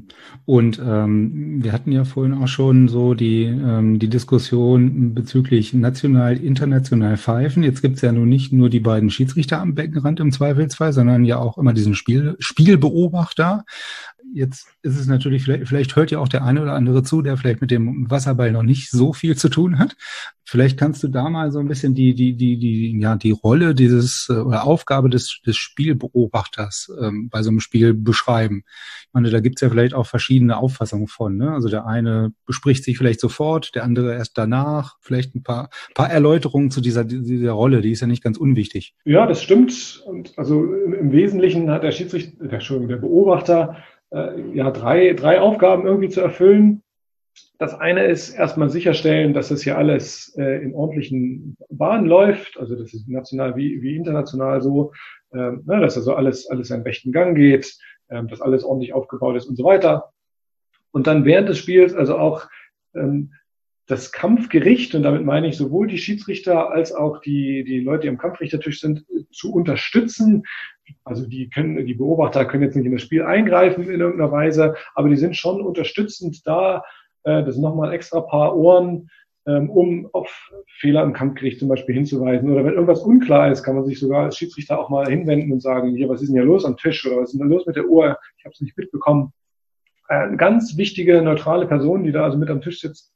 Und ähm, wir hatten ja vorhin auch schon so die, ähm, die Diskussion bezüglich national, international Pfeifen. Jetzt gibt es ja nun nicht nur die beiden Schiedsrichter am Beckenrand im Zweifelsfall, sondern ja auch immer diesen Spiel, Spielbeobachter. Jetzt ist es natürlich, vielleicht, vielleicht hört ja auch der eine oder andere zu, der vielleicht mit dem Wasserball noch nicht so viel zu tun hat. Vielleicht kannst du da mal so ein bisschen die, die, die, die, ja, die Rolle dieses oder Aufgabe des, des Spielbeobachters ähm, bei so einem Spiel beschreiben. Ich meine, da gibt's ja vielleicht auch verschiedene Auffassungen von, ne? Also der eine bespricht sich vielleicht sofort, der andere erst danach. Vielleicht ein paar, paar Erläuterungen zu dieser, dieser Rolle, die ist ja nicht ganz unwichtig. Ja, das stimmt. Und also im Wesentlichen hat der Schiedsrichter, der, Entschuldigung, der Beobachter äh, ja drei, drei Aufgaben irgendwie zu erfüllen. Das eine ist erstmal sicherstellen, dass das hier alles äh, in ordentlichen Bahnen läuft, also das ist national wie, wie international so, äh, ne, dass also alles, alles seinen rechten Gang geht, äh, dass alles ordentlich aufgebaut ist und so weiter. Und dann während des Spiels also auch ähm, das Kampfgericht, und damit meine ich sowohl die Schiedsrichter als auch die, die Leute, die am Kampfrichtertisch sind, zu unterstützen. Also die können, die Beobachter können jetzt nicht in das Spiel eingreifen in irgendeiner Weise, aber die sind schon unterstützend da. Das sind nochmal extra paar Ohren, um auf Fehler im Kampfgericht zum Beispiel hinzuweisen. Oder wenn irgendwas unklar ist, kann man sich sogar als Schiedsrichter auch mal hinwenden und sagen, hier, was ist denn hier los am Tisch? Oder was ist denn da los mit der Uhr? Ich habe es nicht mitbekommen. Eine ganz wichtige, neutrale Person, die da also mit am Tisch sitzt.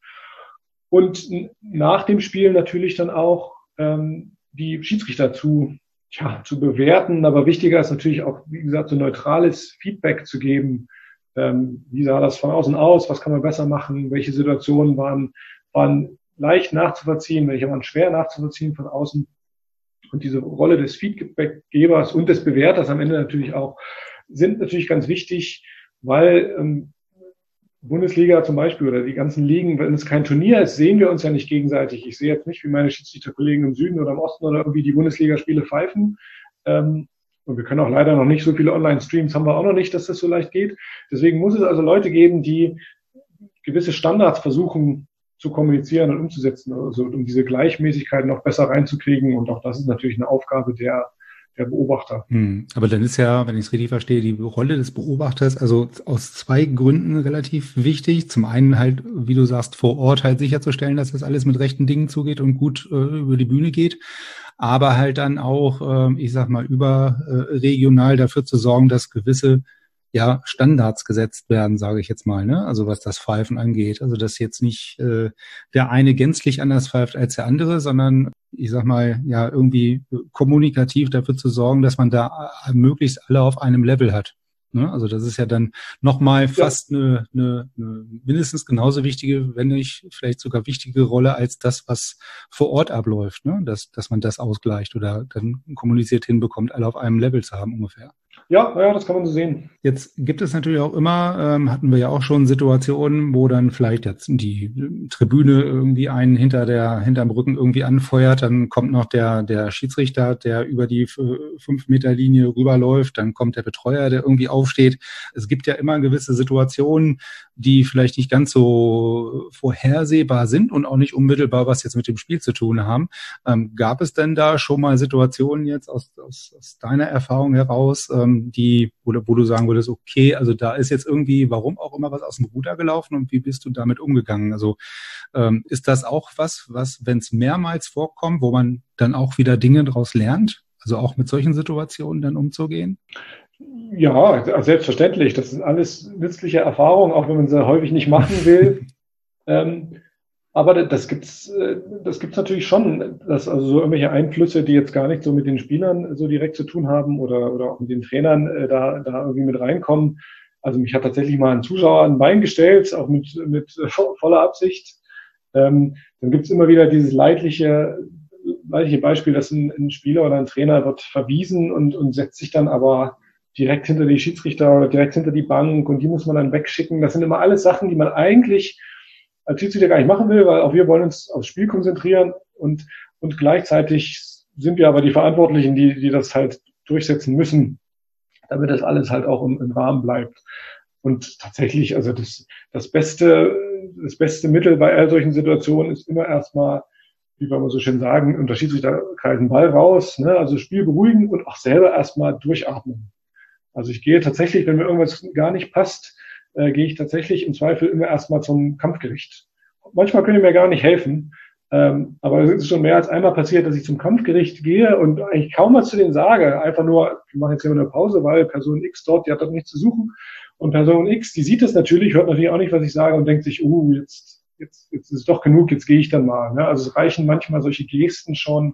Und nach dem Spiel natürlich dann auch ähm, die Schiedsrichter zu, ja, zu bewerten. Aber wichtiger ist natürlich auch, wie gesagt, so neutrales Feedback zu geben. Ähm, wie sah das von außen aus? Was kann man besser machen? Welche Situationen waren, waren leicht nachzuvollziehen? Welche waren schwer nachzuvollziehen von außen? Und diese Rolle des Feedbackgebers und des Bewerters am Ende natürlich auch sind natürlich ganz wichtig, weil ähm, Bundesliga zum Beispiel oder die ganzen Ligen, wenn es kein Turnier ist, sehen wir uns ja nicht gegenseitig. Ich sehe jetzt nicht, wie meine Schiedsrichterkollegen im Süden oder im Osten oder irgendwie die Bundesligaspiele pfeifen. Ähm, Und wir können auch leider noch nicht so viele Online-Streams, haben wir auch noch nicht, dass das so leicht geht. Deswegen muss es also Leute geben, die gewisse Standards versuchen zu kommunizieren und umzusetzen, also um diese Gleichmäßigkeit noch besser reinzukriegen. Und auch das ist natürlich eine Aufgabe der, der Beobachter. Hm. Aber dann ist ja, wenn ich es richtig verstehe, die Rolle des Beobachters also aus zwei Gründen relativ wichtig. Zum einen halt, wie du sagst, vor Ort halt sicherzustellen, dass das alles mit rechten Dingen zugeht und gut äh, über die Bühne geht. Aber halt dann auch, äh, ich sag mal, überregional dafür zu sorgen, dass gewisse ja Standards gesetzt werden, sage ich jetzt mal, ne? Also was das Pfeifen angeht. Also dass jetzt nicht äh, der eine gänzlich anders pfeift als der andere, sondern ich sag mal, ja, irgendwie kommunikativ dafür zu sorgen, dass man da möglichst alle auf einem Level hat. Ne? Also das ist ja dann nochmal fast ja. eine, eine, eine mindestens genauso wichtige, wenn nicht vielleicht sogar wichtige Rolle als das, was vor Ort abläuft, ne? Dass, dass man das ausgleicht oder dann kommuniziert hinbekommt, alle auf einem Level zu haben ungefähr. Ja, ja, das kann man so sehen. Jetzt gibt es natürlich auch immer, ähm, hatten wir ja auch schon Situationen, wo dann vielleicht jetzt die Tribüne irgendwie einen hinter der, hinterm Rücken irgendwie anfeuert, dann kommt noch der, der Schiedsrichter, der über die fünf Meter Linie rüberläuft, dann kommt der Betreuer, der irgendwie aufsteht. Es gibt ja immer gewisse Situationen, die vielleicht nicht ganz so vorhersehbar sind und auch nicht unmittelbar was jetzt mit dem Spiel zu tun haben. Ähm, gab es denn da schon mal Situationen jetzt aus, aus, aus deiner Erfahrung heraus, ähm, die, wo, wo du sagen würdest, okay, also da ist jetzt irgendwie, warum auch immer, was aus dem Ruder gelaufen und wie bist du damit umgegangen? Also ähm, ist das auch was, was, wenn es mehrmals vorkommt, wo man dann auch wieder Dinge daraus lernt? Also auch mit solchen Situationen dann umzugehen? Ja, selbstverständlich. Das sind alles nützliche Erfahrungen, auch wenn man sie häufig nicht machen will. ähm, aber das gibt's, das gibt's natürlich schon, dass also so irgendwelche Einflüsse, die jetzt gar nicht so mit den Spielern so direkt zu tun haben oder oder auch mit den Trainern äh, da da irgendwie mit reinkommen. Also mich hat tatsächlich mal ein Zuschauer ein Bein gestellt, auch mit mit voller Absicht. Ähm, dann gibt's immer wieder dieses leidliche leidliche Beispiel, dass ein, ein Spieler oder ein Trainer wird verwiesen und und setzt sich dann aber direkt hinter die Schiedsrichter oder direkt hinter die Bank und die muss man dann wegschicken. Das sind immer alles Sachen, die man eigentlich als Schiedsrichter gar nicht machen will, weil auch wir wollen uns aufs Spiel konzentrieren und, und gleichzeitig sind wir aber die Verantwortlichen, die, die das halt durchsetzen müssen, damit das alles halt auch im, im Rahmen bleibt. Und tatsächlich, also das, das beste, das beste Mittel bei all solchen Situationen ist immer erstmal, wie wir immer so schön sagen, unter Schiedsrichterkreisen Ball raus, ne, also Spiel beruhigen und auch selber erstmal durchatmen. Also ich gehe tatsächlich, wenn mir irgendwas gar nicht passt, äh, gehe ich tatsächlich im Zweifel immer erstmal zum Kampfgericht. Manchmal können die mir gar nicht helfen, ähm, aber es ist schon mehr als einmal passiert, dass ich zum Kampfgericht gehe und eigentlich kaum was zu denen sage. Einfach nur, wir machen jetzt hier eine Pause, weil Person X dort, die hat dort nichts zu suchen. Und Person X, die sieht das natürlich, hört natürlich auch nicht, was ich sage und denkt sich, uh, jetzt, jetzt, jetzt ist es doch genug, jetzt gehe ich dann mal. Ne? Also es reichen manchmal solche Gesten schon,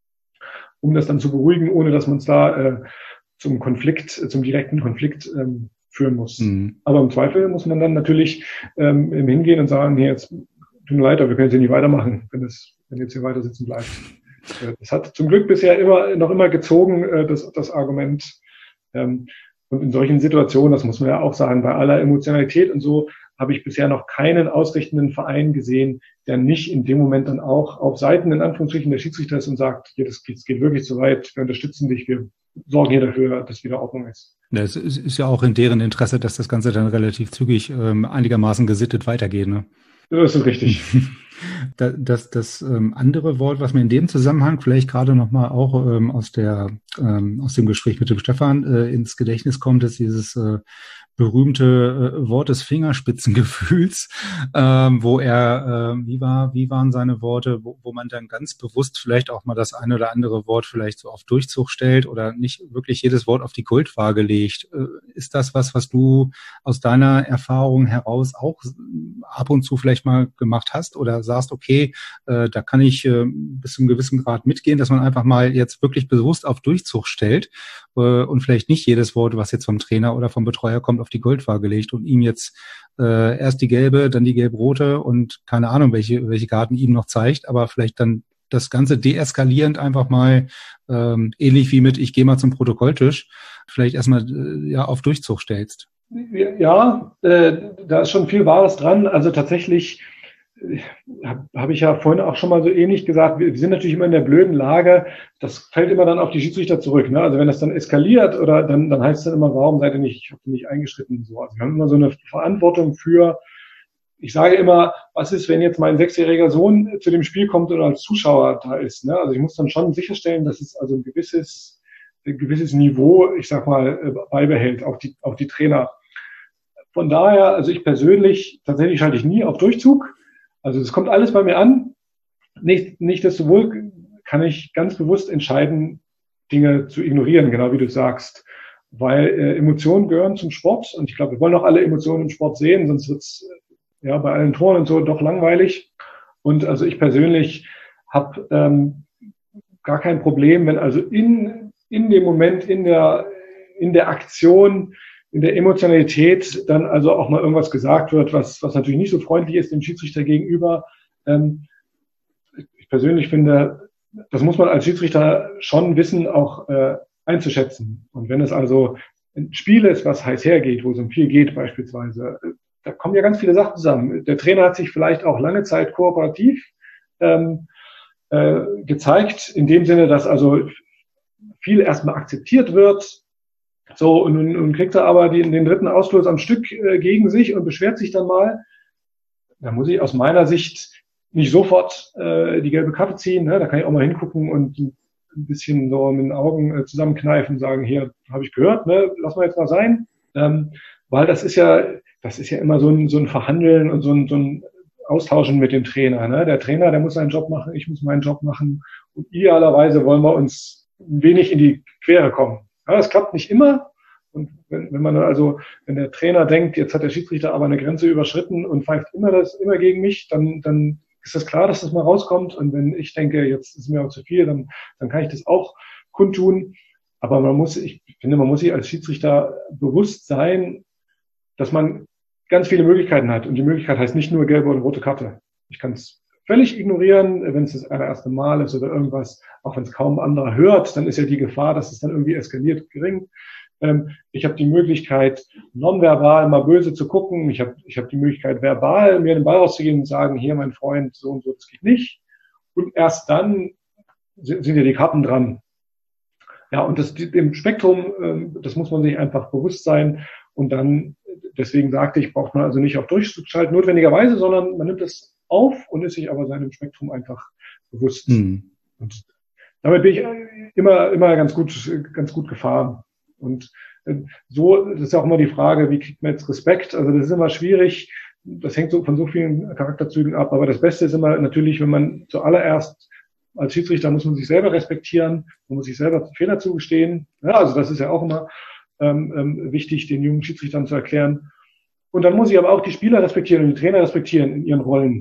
um das dann zu beruhigen, ohne dass man es da äh, zum Konflikt, zum direkten Konflikt ähm, führen muss. Mhm. Aber im Zweifel muss man dann natürlich ähm, hingehen und sagen, hier, jetzt tut mir leid, aber wir können jetzt hier nicht weitermachen, wenn es, wenn jetzt hier weiter sitzen bleibt. Das hat zum Glück bisher immer noch immer gezogen, äh, das, das Argument. Ähm, und in solchen Situationen, das muss man ja auch sagen, bei aller Emotionalität und so, habe ich bisher noch keinen ausrichtenden Verein gesehen, der nicht in dem Moment dann auch auf Seiten, in Anführungsstrichen, der Schiedsrichter ist und sagt, hier, das geht, das geht wirklich zu weit, wir unterstützen dich, wir sorgen hier dafür, dass wieder Ordnung ist. Ja, es ist, ist ja auch in deren Interesse, dass das Ganze dann relativ zügig ähm, einigermaßen gesittet weitergeht, ne? Das ist richtig. Das, das, das ähm, andere Wort, was mir in dem Zusammenhang vielleicht gerade nochmal auch ähm, aus der ähm, aus dem Gespräch mit dem Stefan äh, ins Gedächtnis kommt, ist dieses äh, berühmte äh, Wort des Fingerspitzengefühls, ähm, wo er, äh, wie war, wie waren seine Worte, wo, wo man dann ganz bewusst vielleicht auch mal das eine oder andere Wort vielleicht so auf Durchzug stellt oder nicht wirklich jedes Wort auf die Goldwaage legt. Äh, ist das was, was du aus deiner Erfahrung heraus auch ab und zu vielleicht mal gemacht hast oder sagst, okay, äh, da kann ich äh, bis zu einem gewissen Grad mitgehen, dass man einfach mal jetzt wirklich bewusst auf Durchzug stellt äh, und vielleicht nicht jedes Wort, was jetzt vom Trainer oder vom Betreuer kommt, auf die Goldwaage legt und ihm jetzt äh, erst die gelbe, dann die gelb-rote und keine Ahnung, welche welche Karten ihm noch zeigt, aber vielleicht dann das Ganze deeskalierend einfach mal ähm, ähnlich wie mit ich gehe mal zum Protokolltisch, vielleicht erstmal äh, ja auf Durchzug stellst. Ja, äh, da ist schon viel Wahres dran. Also tatsächlich habe hab ich ja vorhin auch schon mal so ähnlich gesagt, wir, wir sind natürlich immer in der blöden Lage, das fällt immer dann auf die Schiedsrichter zurück. Ne? Also wenn das dann eskaliert oder dann, dann heißt es dann immer, warum seid ihr nicht, ich habe nicht eingeschritten. So. Also wir haben immer so eine Verantwortung für, ich sage immer, was ist, wenn jetzt mein sechsjähriger Sohn zu dem Spiel kommt oder als Zuschauer da ist. Ne? Also ich muss dann schon sicherstellen, dass es also ein gewisses ein gewisses Niveau, ich sag mal, beibehält, auch die, auch die Trainer. Von daher, also ich persönlich, tatsächlich schalte ich nie auf Durchzug. Also es kommt alles bei mir an. Nicht, nichtsdestowohl kann ich ganz bewusst entscheiden, Dinge zu ignorieren, genau wie du sagst. Weil äh, Emotionen gehören zum Sport und ich glaube, wir wollen auch alle Emotionen im Sport sehen, sonst wird's ja bei allen Toren und so doch langweilig. Und also ich persönlich habe ähm, gar kein Problem, wenn also in in dem Moment, in der in der Aktion, in der Emotionalität dann also auch mal irgendwas gesagt wird, was was natürlich nicht so freundlich ist dem Schiedsrichter gegenüber. Ähm, ich persönlich finde, das muss man als Schiedsrichter schon wissen, auch äh, einzuschätzen. Und wenn es also ein Spiel ist, was heiß hergeht, wo es um viel geht beispielsweise, da kommen ja ganz viele Sachen zusammen. Der Trainer hat sich vielleicht auch lange Zeit kooperativ ähm, äh, gezeigt, in dem Sinne, dass also viel erstmal akzeptiert wird. So, und nun, nun kriegt er aber den, den dritten Ausstoß am Stück äh, gegen sich und beschwert sich dann mal. Da muss ich aus meiner Sicht nicht sofort äh, die gelbe Karte ziehen. Ne? Da kann ich auch mal hingucken und ein bisschen so mit den Augen äh, zusammenkneifen und sagen, hier, habe ich gehört, ne? Lass mal jetzt mal sein. Ähm, weil das ist ja, das ist ja immer so ein, so ein Verhandeln und so ein, so ein Austauschen mit dem Trainer. Ne? Der Trainer, der muss seinen Job machen, ich muss meinen Job machen. Und idealerweise wollen wir uns ein wenig in die Quere kommen. Ja, das klappt nicht immer. Und wenn, wenn man also, wenn der Trainer denkt, jetzt hat der Schiedsrichter aber eine Grenze überschritten und pfeift immer das, immer gegen mich, dann, dann ist das klar, dass das mal rauskommt. Und wenn ich denke, jetzt ist mir auch zu viel, dann, dann kann ich das auch kundtun. Aber man muss, ich finde, man muss sich als Schiedsrichter bewusst sein, dass man ganz viele Möglichkeiten hat. Und die Möglichkeit heißt nicht nur gelbe und rote Karte. Ich kann es völlig ignorieren, wenn es das allererste Mal ist oder irgendwas, auch wenn es kaum anderer hört, dann ist ja die Gefahr, dass es dann irgendwie eskaliert, gering. Ähm, ich habe die Möglichkeit, nonverbal mal böse zu gucken. Ich habe ich hab die Möglichkeit, verbal mir den Ball rauszugeben und sagen, hier, mein Freund, so und so, das geht nicht. Und erst dann sind, sind ja die Karten dran. Ja, und das, dem Spektrum, ähm, das muss man sich einfach bewusst sein. Und dann, deswegen sagte ich, braucht man also nicht auf Durchzug schalten notwendigerweise, sondern man nimmt es auf und ist sich aber seinem Spektrum einfach bewusst. Mhm. Und damit bin ich immer, immer ganz gut, ganz gut gefahren. Und so, das ist ja auch immer die Frage, wie kriegt man jetzt Respekt? Also das ist immer schwierig. Das hängt so von so vielen Charakterzügen ab. Aber das Beste ist immer natürlich, wenn man zuallererst als Schiedsrichter muss man sich selber respektieren, man muss sich selber Fehler zugestehen. Ja, also das ist ja auch immer ähm, ähm, wichtig, den jungen Schiedsrichtern zu erklären. Und dann muss ich aber auch die Spieler respektieren und die Trainer respektieren in ihren Rollen.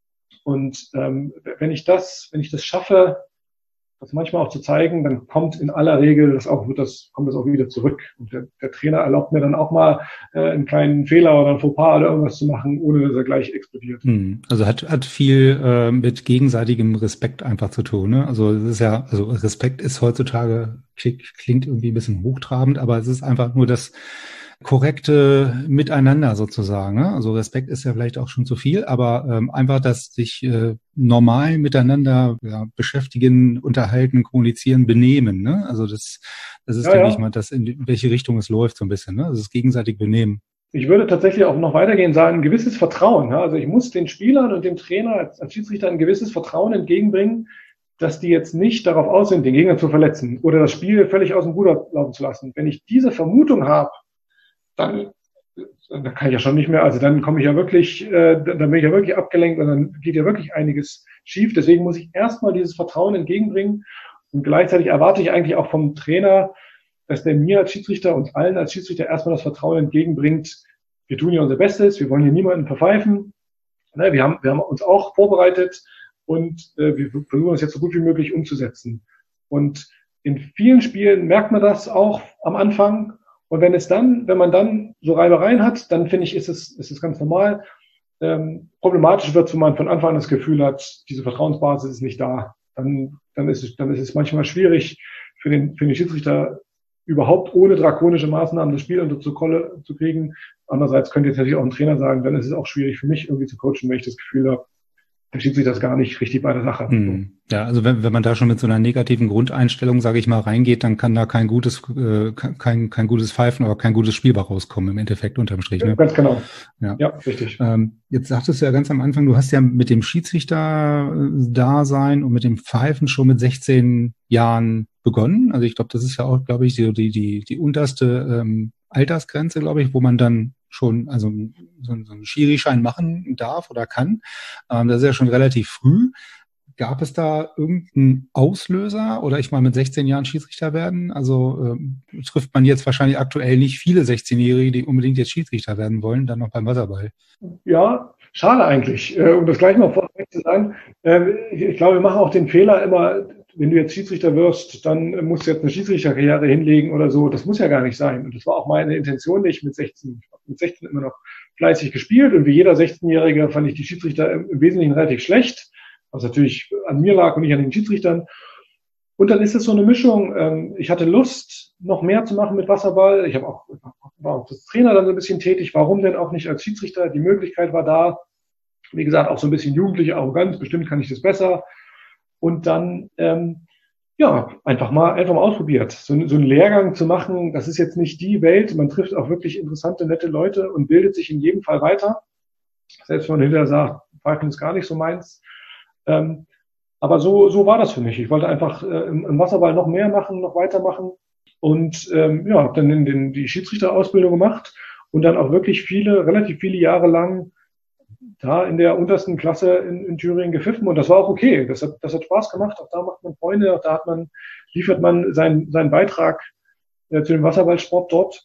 Und ähm, wenn ich das, wenn ich das schaffe, das manchmal auch zu zeigen, dann kommt in aller Regel das auch, wird das, kommt das auch wieder zurück. Und der, der Trainer erlaubt mir dann auch mal äh, einen kleinen Fehler oder ein Fauxpas oder irgendwas zu machen, ohne dass er gleich explodiert. Also hat hat viel äh, mit gegenseitigem Respekt einfach zu tun. Ne? Also es ist ja, also Respekt ist heutzutage klingt irgendwie ein bisschen hochtrabend, aber es ist einfach nur das korrekte Miteinander sozusagen. Ne? Also Respekt ist ja vielleicht auch schon zu viel, aber ähm, einfach das sich äh, normal miteinander ja, beschäftigen, unterhalten, kommunizieren, benehmen. Ne? Also das, das ist, ja, denke ja. ich mal, das in welche Richtung es läuft so ein bisschen. Ne? Also das gegenseitig benehmen. Ich würde tatsächlich auch noch weitergehen sagen, ein gewisses Vertrauen. Ne? Also ich muss den Spielern und dem Trainer als, als Schiedsrichter ein gewisses Vertrauen entgegenbringen, dass die jetzt nicht darauf aus sind, den Gegner zu verletzen oder das Spiel völlig aus dem Ruder laufen zu lassen. Wenn ich diese Vermutung habe, dann, dann kann ich ja schon nicht mehr, also dann komme ich ja wirklich, äh, dann bin ich ja wirklich abgelenkt und dann geht ja wirklich einiges schief. Deswegen muss ich erstmal dieses Vertrauen entgegenbringen und gleichzeitig erwarte ich eigentlich auch vom Trainer, dass der mir als Schiedsrichter und allen als Schiedsrichter erstmal das Vertrauen entgegenbringt. Wir tun hier unser Bestes, wir wollen hier niemanden verpfeifen. Ne, wir haben, wir haben uns auch vorbereitet und äh, wir versuchen es jetzt so gut wie möglich umzusetzen. Und in vielen Spielen merkt man das auch am Anfang. Und wenn es dann, wenn man dann so Reibereien hat, dann finde ich, ist es, ist es ganz normal. Ähm, problematisch wird, wenn man von Anfang an das Gefühl hat, diese Vertrauensbasis ist nicht da. Dann, dann ist es, dann ist es manchmal schwierig für den, für den Schiedsrichter überhaupt ohne drakonische Maßnahmen das Spiel unter Kontrolle zu kriegen. Andererseits könnte jetzt natürlich auch ein Trainer sagen, dann ist es auch schwierig für mich irgendwie zu coachen, wenn ich das Gefühl habe, der Schiedsrichter ist gar nicht richtig bei der Sache. Hm. Ja, also wenn, wenn man da schon mit so einer negativen Grundeinstellung, sage ich mal, reingeht, dann kann da kein gutes, äh, kein, kein gutes Pfeifen oder kein gutes Spiel rauskommen, im Endeffekt unterm Strich. Ne? Ja, ganz genau. Ja, ja richtig. Ähm, jetzt sagtest du ja ganz am Anfang, du hast ja mit dem Schiedsrichter-Dasein und mit dem Pfeifen schon mit sechzehn Jahren begonnen. Also ich glaube, das ist ja auch, glaube ich, die, die, die, die unterste ähm, Altersgrenze, glaube ich, wo man dann schon also so, so einen Schiri-Schein machen darf oder kann. Ähm, das ist ja schon relativ früh. Gab es da irgendeinen Auslöser oder ich mal mit sechzehn Jahren Schiedsrichter werden? Also ähm, trifft man jetzt wahrscheinlich aktuell nicht viele sechzehnjährige, die unbedingt jetzt Schiedsrichter werden wollen, dann noch beim Wasserball. Ja, schade eigentlich, äh, um das gleich mal vorweg zu sagen. Äh, ich, ich glaube, wir machen auch den Fehler immer, wenn du jetzt Schiedsrichter wirst, dann musst du jetzt eine Schiedsrichterkarriere hinlegen oder so. Das muss ja gar nicht sein. Und das war auch meine Intention nicht mit sechzehn. Ich habe mit sechzehn immer noch fleißig gespielt und wie jeder sechzehnjährige fand ich die Schiedsrichter im, im Wesentlichen relativ schlecht, was natürlich an mir lag und nicht an den Schiedsrichtern. Und dann ist es so eine Mischung. Ich hatte Lust, noch mehr zu machen mit Wasserball. Ich habe auch, war auch als Trainer dann so ein bisschen tätig. Warum denn auch nicht als Schiedsrichter? Die Möglichkeit war da. Wie gesagt, auch so ein bisschen jugendliche Arroganz. Bestimmt kann ich das besser. Und dann, ähm, ja, einfach mal, einfach mal ausprobiert. So, so einen Lehrgang zu machen, das ist jetzt nicht die Welt. Man trifft auch wirklich interessante, nette Leute und bildet sich in jedem Fall weiter. Selbst wenn man hinterher sagt, Pfeifen ist gar nicht so meins. Ähm, aber so, so war das für mich. Ich wollte einfach äh, im, im Wasserball noch mehr machen, noch weitermachen und ähm, ja, habe dann in den, die Schiedsrichterausbildung gemacht und dann auch wirklich viele, relativ viele Jahre lang da in der untersten Klasse in, in Thüringen gepfiffen und das war auch okay. Das hat, das hat Spaß gemacht. Auch da macht man Freunde, auch da hat man, liefert man seinen, seinen Beitrag äh, zu dem Wasserballsport dort.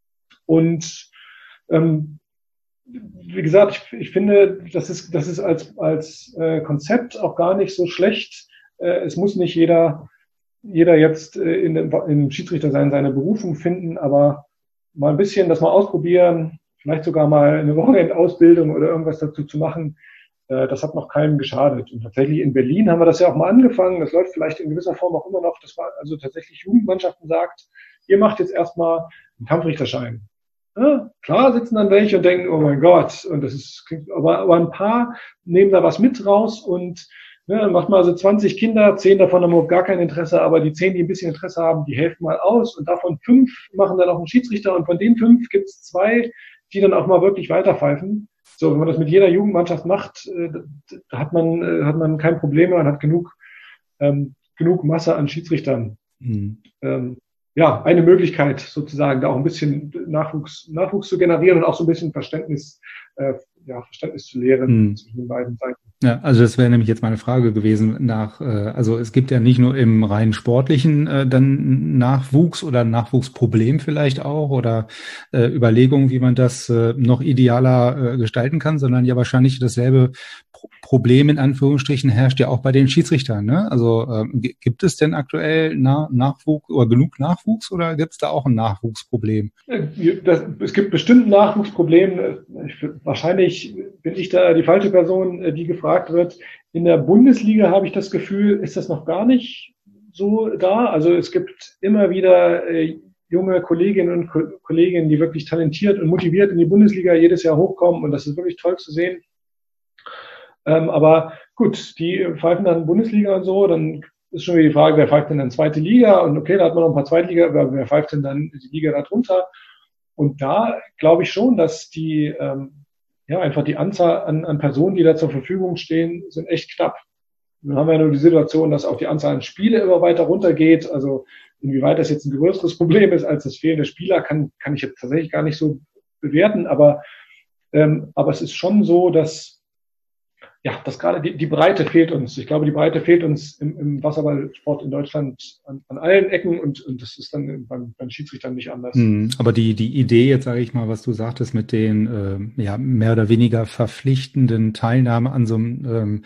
Und ähm, wie gesagt, ich, ich finde, das ist, das ist als, als äh, Konzept auch gar nicht so schlecht. Äh, es muss nicht jeder, jeder jetzt äh, in dem, im Schiedsrichtersein seine Berufung finden, aber mal ein bisschen das mal ausprobieren, vielleicht sogar mal eine Wochenendausbildung oder irgendwas dazu zu machen, äh, das hat noch keinem geschadet. Und tatsächlich in Berlin haben wir das ja auch mal angefangen. Das läuft vielleicht in gewisser Form auch immer noch. Das war also tatsächlich Jugendmannschaften sagt, ihr macht jetzt erstmal einen Kampfrichterschein. Ja, klar sitzen dann welche und denken, oh mein Gott, und das ist, aber, aber ein paar nehmen da was mit raus und ne, macht mal so zwanzig Kinder, zehn davon haben überhaupt gar kein Interesse, aber die zehn, die ein bisschen Interesse haben, die helfen mal aus und davon fünf machen dann auch einen Schiedsrichter und von den fünf gibt es zwei, die dann auch mal wirklich weiterpfeifen. So, wenn man das mit jeder Jugendmannschaft macht, äh, da hat man, äh, hat man kein Problem mehr und hat genug, ähm, genug Masse an Schiedsrichtern. Mhm. Ähm, ja, eine Möglichkeit sozusagen, da auch ein bisschen Nachwuchs, Nachwuchs zu generieren und auch so ein bisschen Verständnis, äh, ja, Verständnis zu lehren hm. zwischen den beiden Seiten. Ja, also das wäre nämlich jetzt meine Frage gewesen nach, äh, also es gibt ja nicht nur im rein sportlichen äh, dann Nachwuchs oder Nachwuchsproblem vielleicht auch oder äh, Überlegungen, wie man das äh, noch idealer äh, gestalten kann, sondern ja wahrscheinlich dasselbe Pro- Problem in Anführungsstrichen herrscht ja auch bei den Schiedsrichtern, ne? Also äh, g- gibt es denn aktuell Na- Nachwuchs oder genug Nachwuchs oder gibt es da auch ein Nachwuchsproblem? Das, es gibt bestimmt ein Nachwuchsproblem. Ich, wahrscheinlich bin ich da die falsche Person, die gefragt wird. In der Bundesliga habe ich das Gefühl, ist das noch gar nicht so da. Also es gibt immer wieder äh, junge Kolleginnen und Ko- Kollegen, die wirklich talentiert und motiviert in die Bundesliga jedes Jahr hochkommen und das ist wirklich toll zu sehen. Ähm, aber gut, die pfeifen dann Bundesliga und so, dann ist schon wieder die Frage, wer pfeift denn dann zweite Liga? Und okay, da hat man noch ein paar Zweitliga, aber wer pfeift denn dann die Liga darunter? Und da glaube ich schon, dass die, ähm, ja, einfach die Anzahl an, an Personen, die da zur Verfügung stehen, sind echt knapp. Dann haben wir ja nur die Situation, dass auch die Anzahl an Spiele immer weiter runtergeht. Also inwieweit das jetzt ein größeres Problem ist als das fehlende Spieler, kann, kann ich jetzt tatsächlich gar nicht so bewerten. Aber, ähm, aber es ist schon so, dass ja, das gerade die, die Breite fehlt uns. Ich glaube, die Breite fehlt uns im, im Wasserballsport in Deutschland an, an allen Ecken und, und das ist dann beim, beim Schiedsrichtern nicht anders. Hm, aber die die Idee jetzt, sage ich mal, was du sagtest mit den äh, ja mehr oder weniger verpflichtenden Teilnahme an so einem ähm,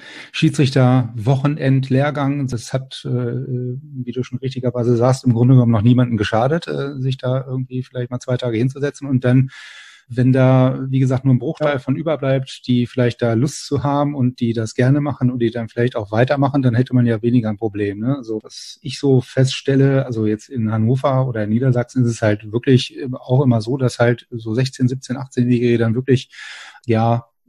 Schiedsrichter-Wochenend-Lehrgang, das hat, äh, wie du schon richtigerweise sagst, im Grunde genommen noch niemanden geschadet, äh, sich da irgendwie vielleicht mal zwei Tage hinzusetzen und dann wenn da, wie gesagt, nur ein Bruchteil ja. von überbleibt, die vielleicht da Lust zu haben und die das gerne machen und die dann vielleicht auch weitermachen, dann hätte man ja weniger ein Problem. Ne? Also was ich so feststelle, also jetzt in Hannover oder in Niedersachsen ist es halt wirklich auch immer so, dass halt so sechzehn, siebzehn, achtzehnjährige dann wirklich, ja,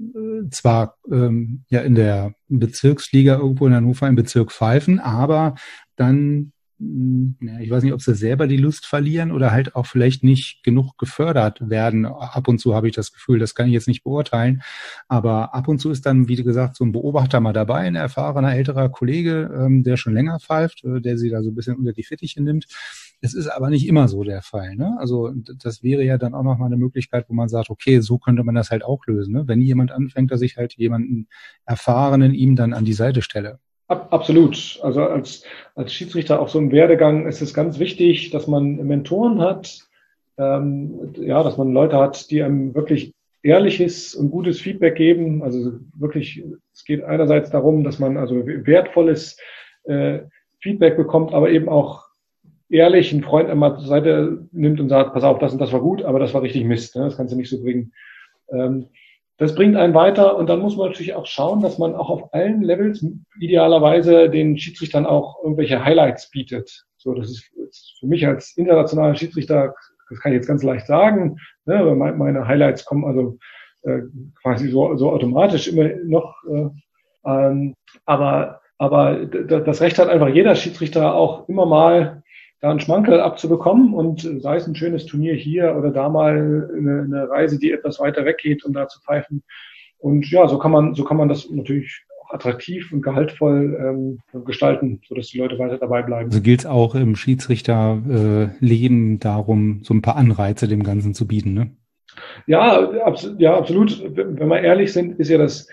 äh, zwar ähm, ja in der Bezirksliga irgendwo in Hannover im Bezirk pfeifen, aber dann, mh, ja, ich weiß nicht, ob sie selber die Lust verlieren oder halt auch vielleicht nicht genug gefördert werden. Ab und zu habe ich das Gefühl, das kann ich jetzt nicht beurteilen, aber ab und zu ist dann, wie gesagt, so ein Beobachter mal dabei, ein erfahrener älterer Kollege, ähm, der schon länger pfeift, äh, der sie da so ein bisschen unter die Fittiche nimmt. Es ist aber nicht immer so der Fall, ne? Also das wäre ja dann auch nochmal eine Möglichkeit, wo man sagt, okay, so könnte man das halt auch lösen, ne? Wenn jemand anfängt, dass ich halt jemanden Erfahrenen ihm dann an die Seite stelle. Absolut. Also als, als Schiedsrichter auf so einem Werdegang ist es ganz wichtig, dass man Mentoren hat, ähm, ja, dass man Leute hat, die einem wirklich ehrliches und gutes Feedback geben. Also wirklich, es geht einerseits darum, dass man also wertvolles äh, Feedback bekommt, aber eben auch ehrlich einen Freund einmal zur Seite nimmt und sagt, pass auf, das und das war gut, aber das war richtig Mist, ne? Das kannst du nicht so bringen. Ähm, das bringt einen weiter und dann muss man natürlich auch schauen, dass man auch auf allen Levels idealerweise den Schiedsrichtern auch irgendwelche Highlights bietet. So, das ist, ist für mich als internationaler Schiedsrichter, das kann ich jetzt ganz leicht sagen, ne? Meine Highlights kommen also äh, quasi so, so automatisch immer noch, äh, ähm, aber, aber das Recht hat einfach jeder Schiedsrichter auch immer mal da einen Schmankerl abzubekommen und sei es ein schönes Turnier hier oder da mal eine, eine Reise, die etwas weiter weggeht, um da zu pfeifen. Und ja, so kann man, so kann man das natürlich auch attraktiv und gehaltvoll ähm, gestalten, sodass die Leute weiter dabei bleiben. Also gilt es auch im Schiedsrichterleben äh, darum, so ein paar Anreize dem Ganzen zu bieten, ne? Ja, abs- ja, absolut. Wenn wir ehrlich sind, ist ja das,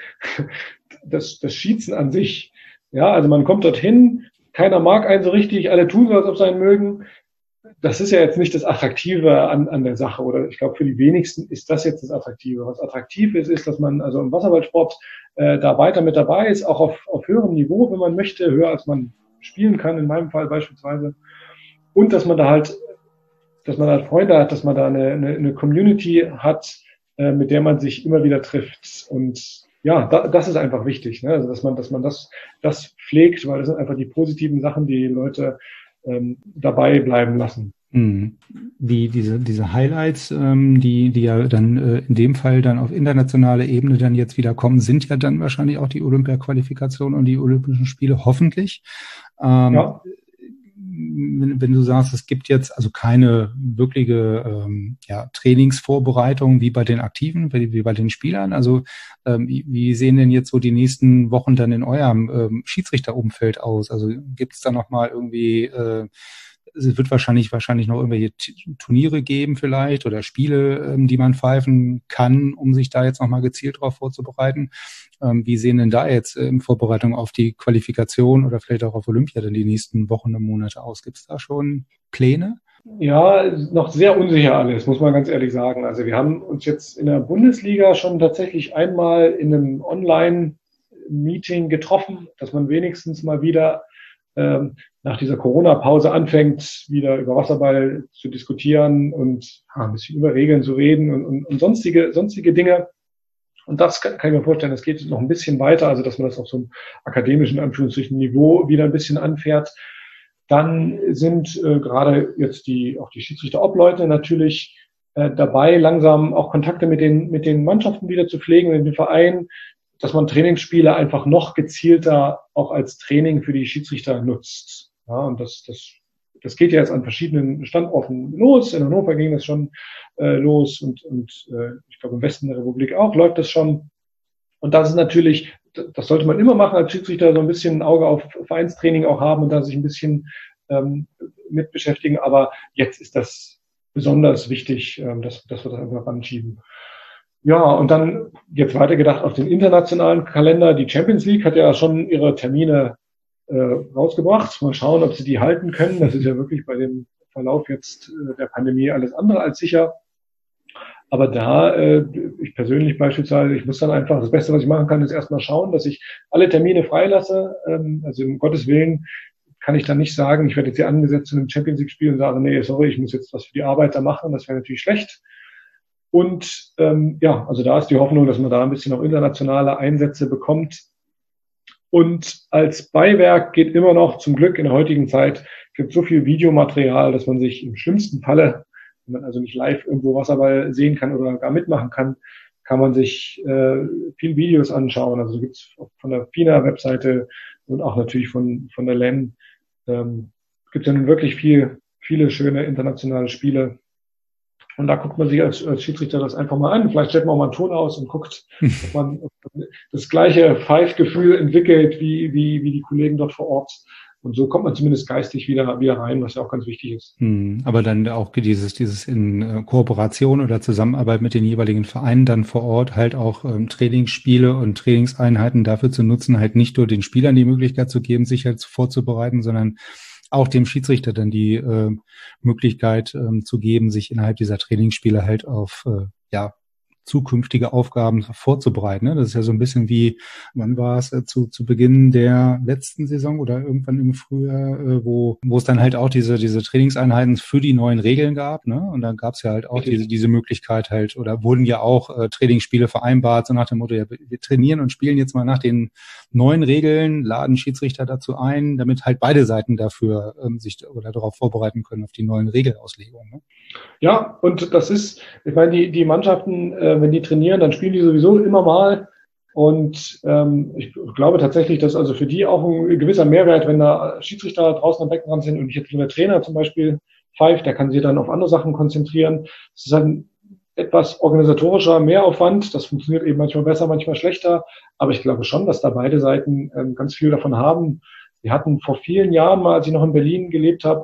das, das Schießen an sich. Ja, also man kommt dorthin, keiner mag einen so richtig, alle tun so, als ob sie einen mögen. Das ist ja jetzt nicht das Attraktive an, an der Sache, oder ich glaube, für die wenigsten ist das jetzt das Attraktive. Was attraktiv ist, ist, dass man also im Wasserballsport äh, da weiter mit dabei ist, auch auf, auf höherem Niveau, wenn man möchte, höher als man spielen kann, in meinem Fall beispielsweise. Und dass man da halt, dass man halt Freunde hat, dass man da eine, eine, eine Community hat, äh, mit der man sich immer wieder trifft. Und ja, da, das ist einfach wichtig, ne? Also dass man, dass man das, das pflegt, weil das sind einfach die positiven Sachen, die Leute ähm, dabei bleiben lassen. Hm. Die, diese, diese Highlights, ähm, die, die ja dann äh, in dem Fall dann auf internationaler Ebene dann jetzt wieder kommen, sind ja dann wahrscheinlich auch die Olympia-Qualifikation und die Olympischen Spiele, hoffentlich. Ähm, ja. Wenn, wenn du sagst, es gibt jetzt also keine wirkliche ähm, ja, Trainingsvorbereitung wie bei den Aktiven, wie, wie bei den Spielern. Also ähm, wie, wie sehen denn jetzt so die nächsten Wochen dann in eurem ähm, Schiedsrichterumfeld aus? Also gibt es da nochmal irgendwie, äh, es wird wahrscheinlich wahrscheinlich noch irgendwelche Turniere geben vielleicht oder Spiele, ähm, die man pfeifen kann, um sich da jetzt nochmal gezielt drauf vorzubereiten. Ähm, wie sehen denn da jetzt äh, in Vorbereitung auf die Qualifikation oder vielleicht auch auf Olympia denn die nächsten Wochen und Monate aus? Gibt es da schon Pläne? Ja, noch sehr unsicher alles, muss man ganz ehrlich sagen. Also wir haben uns jetzt in der Bundesliga schon tatsächlich einmal in einem Online-Meeting getroffen, dass man wenigstens mal wieder ähm, nach dieser Corona-Pause anfängt, wieder über Wasserball zu diskutieren und ja, ein bisschen über Regeln zu reden und, und, und sonstige, sonstige Dinge. Und das kann, kann ich mir vorstellen, das geht noch ein bisschen weiter, also dass man das auf so einem akademischen, Anführungsstrichen, Niveau wieder ein bisschen anfährt. Dann sind äh, gerade jetzt die auch die Schiedsrichter-Obleute natürlich äh, dabei, langsam auch Kontakte mit den mit den Mannschaften wieder zu pflegen, mit den Vereinen, dass man Trainingsspiele einfach noch gezielter auch als Training für die Schiedsrichter nutzt. Ja, und das das das geht ja jetzt an verschiedenen Standorten los. In Hannover ging das schon äh, los und und äh, ich glaube im Westen der Republik auch läuft das schon. Und das ist natürlich, das sollte man immer machen als Schiedsrichter, so ein bisschen ein Auge auf Vereinstraining auch haben und da sich ein bisschen ähm, mit beschäftigen. Aber jetzt ist das besonders wichtig, ähm, dass, dass wir das einfach ranschieben. Ja, und dann jetzt weitergedacht auf den internationalen Kalender. Die Champions League hat ja schon ihre Termine äh, rausgebracht. Mal schauen, ob sie die halten können. Das ist ja wirklich bei dem Verlauf jetzt äh, der Pandemie alles andere als sicher. Aber da, äh, ich persönlich beispielsweise, ich muss dann einfach, das Beste, was ich machen kann, ist erstmal schauen, dass ich alle Termine freilasse. Ähm, also um Gottes Willen kann ich dann nicht sagen, ich werde jetzt hier angesetzt zu einem Champions League-Spiel und sage, nee, sorry, ich muss jetzt was für die Arbeiter machen. Das wäre natürlich schlecht. Und ähm, ja, also da ist die Hoffnung, dass man da ein bisschen auch internationale Einsätze bekommt. Und als Beiwerk geht immer noch, zum Glück in der heutigen Zeit, gibt so viel Videomaterial, dass man sich im schlimmsten Falle, wenn man also nicht live irgendwo Wasserball sehen kann oder gar mitmachen kann, kann man sich äh, viele Videos anschauen. Also gibt es von der F I N A-Webseite und auch natürlich von von der L E N. Ähm, gibt ja nun wirklich viel, viele schöne internationale Spiele. Und da guckt man sich als, als Schiedsrichter das einfach mal an. Vielleicht stellt man auch mal einen Ton aus und guckt, ob man das gleiche Pfeifgefühl entwickelt wie, wie, wie die Kollegen dort vor Ort. Und so kommt man zumindest geistig wieder, wieder rein, was ja auch ganz wichtig ist. Hm, aber dann auch dieses, dieses in äh, Kooperation oder Zusammenarbeit mit den jeweiligen Vereinen dann vor Ort halt auch ähm, Trainingsspiele und Trainingseinheiten dafür zu nutzen, halt nicht nur den Spielern die Möglichkeit zu geben, sich halt vorzubereiten, sondern auch dem Schiedsrichter dann die äh, Möglichkeit ähm, zu geben, sich innerhalb dieser Trainingsspiele halt auf äh, ja zukünftige Aufgaben vorzubereiten. Ne? Das ist ja so ein bisschen wie, wann war es äh, zu zu Beginn der letzten Saison oder irgendwann im Frühjahr, äh, wo wo es dann halt auch diese diese Trainingseinheiten für die neuen Regeln gab. Ne? Und dann gab es ja halt auch diese diese Möglichkeit halt, oder wurden ja auch äh, Trainingsspiele vereinbart, so nach dem Motto, ja, wir trainieren und spielen jetzt mal nach den neuen Regeln, laden Schiedsrichter dazu ein, damit halt beide Seiten dafür ähm, sich oder darauf vorbereiten können, auf die neuen Regelauslegungen. Ne? Ja, und das ist, ich meine, die die Mannschaften, äh, wenn die trainieren, dann spielen die sowieso immer mal. Und ähm, ich glaube tatsächlich, dass also für die auch ein gewisser Mehrwert, wenn da Schiedsrichter draußen am Beckenrand sind und ich jetzt nur der Trainer zum Beispiel pfeift, der kann sich dann auf andere Sachen konzentrieren. Das ist ein etwas organisatorischer Mehraufwand. Das funktioniert eben manchmal besser, manchmal schlechter. Aber ich glaube schon, dass da beide Seiten ähm, ganz viel davon haben. Wir hatten vor vielen Jahren mal, als ich noch in Berlin gelebt habe,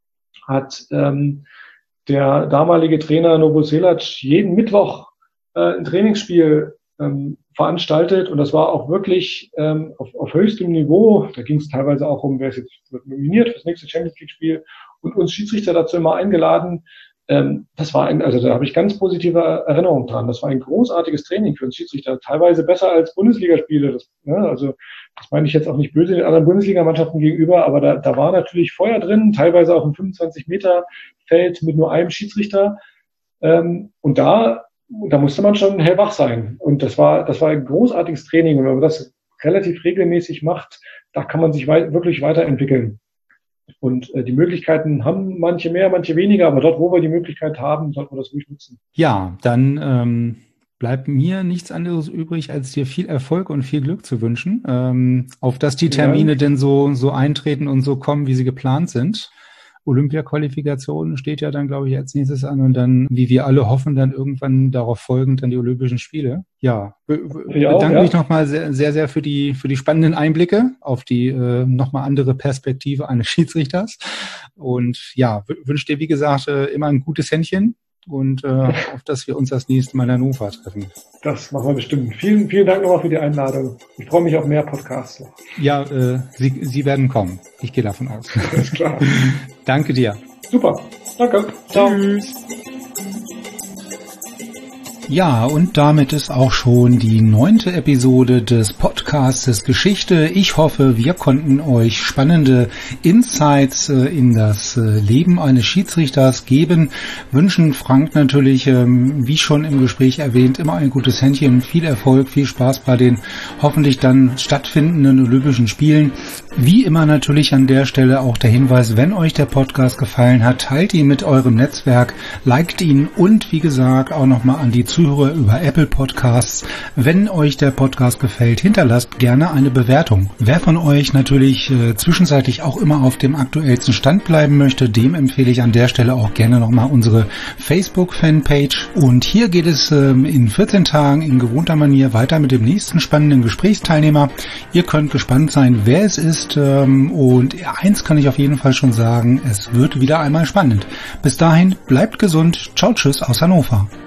hat ähm, der damalige Trainer Novo Selac jeden Mittwoch äh, ein Trainingsspiel ähm, veranstaltet. Und das war auch wirklich ähm, auf, auf höchstem Niveau. Da ging es teilweise auch um, wer ist jetzt nominiert für das nächste Champions League-Spiel. Und uns Schiedsrichter dazu immer eingeladen. Ähm, das war ein, also da habe ich ganz positive Erinnerungen dran. Das war ein großartiges Training für uns Schiedsrichter, teilweise besser als Bundesligaspiele. Das, ne, also das meine ich jetzt auch nicht böse den anderen Bundesligamannschaften gegenüber, aber da, da war natürlich Feuer drin, teilweise auch im fünfundzwanzig Meter Feld mit nur einem Schiedsrichter. Ähm, und da, da musste man schon hellwach sein. Und das war, das war ein großartiges Training. Und wenn man das relativ regelmäßig macht, da kann man sich wei- wirklich weiterentwickeln. Und äh, die Möglichkeiten haben manche mehr, manche weniger, aber dort, wo wir die Möglichkeit haben, sollten wir das ruhig nutzen. Ja, dann ähm, bleibt mir nichts anderes übrig, als dir viel Erfolg und viel Glück zu wünschen, ähm, auf dass die Termine ja. denn so so eintreten und so kommen, wie sie geplant sind. Olympia-Qualifikation steht ja dann, glaube ich, als nächstes an und dann, wie wir alle hoffen, dann irgendwann darauf folgend dann die Olympischen Spiele. Ja, be- be- auch, bedanke ja. mich nochmal sehr, sehr, sehr für die für die spannenden Einblicke auf die äh, nochmal andere Perspektive eines Schiedsrichters und ja, w- wünsche dir, wie gesagt, äh, immer ein gutes Händchen und äh, auf dass wir uns das nächste Mal in Hannover treffen. Das machen wir bestimmt. Vielen, vielen Dank nochmal für die Einladung. Ich freue mich auf mehr Podcasts. Ja, äh, Sie, Sie werden kommen. Ich gehe davon aus. Alles klar. Danke dir. Super. Danke. Ciao. Tschüss. Ja, und damit ist auch schon die neunte Episode des Podcastes Geschichte. Ich hoffe, wir konnten euch spannende Insights äh, in das äh, Leben eines Schiedsrichters geben. Wünschen Frank natürlich, ähm, wie schon im Gespräch erwähnt, immer ein gutes Händchen, viel Erfolg, viel Spaß bei den hoffentlich dann stattfindenden Olympischen Spielen. Wie immer natürlich an der Stelle auch der Hinweis, wenn euch der Podcast gefallen hat, teilt ihn mit eurem Netzwerk, liked ihn und wie gesagt auch nochmal an die Zuhörer über Apple Podcasts. Wenn euch der Podcast gefällt, hinterlasst gerne eine Bewertung. Wer von euch natürlich äh, zwischenzeitlich auch immer auf dem aktuellsten Stand bleiben möchte, dem empfehle ich an der Stelle auch gerne nochmal unsere Facebook-Fanpage. Und hier geht es ähm, in vierzehn Tagen in gewohnter Manier weiter mit dem nächsten spannenden Gesprächsteilnehmer. Ihr könnt gespannt sein, wer es ist. Ähm, und eins kann ich auf jeden Fall schon sagen, es wird wieder einmal spannend. Bis dahin, bleibt gesund. Ciao, tschüss aus Hannover.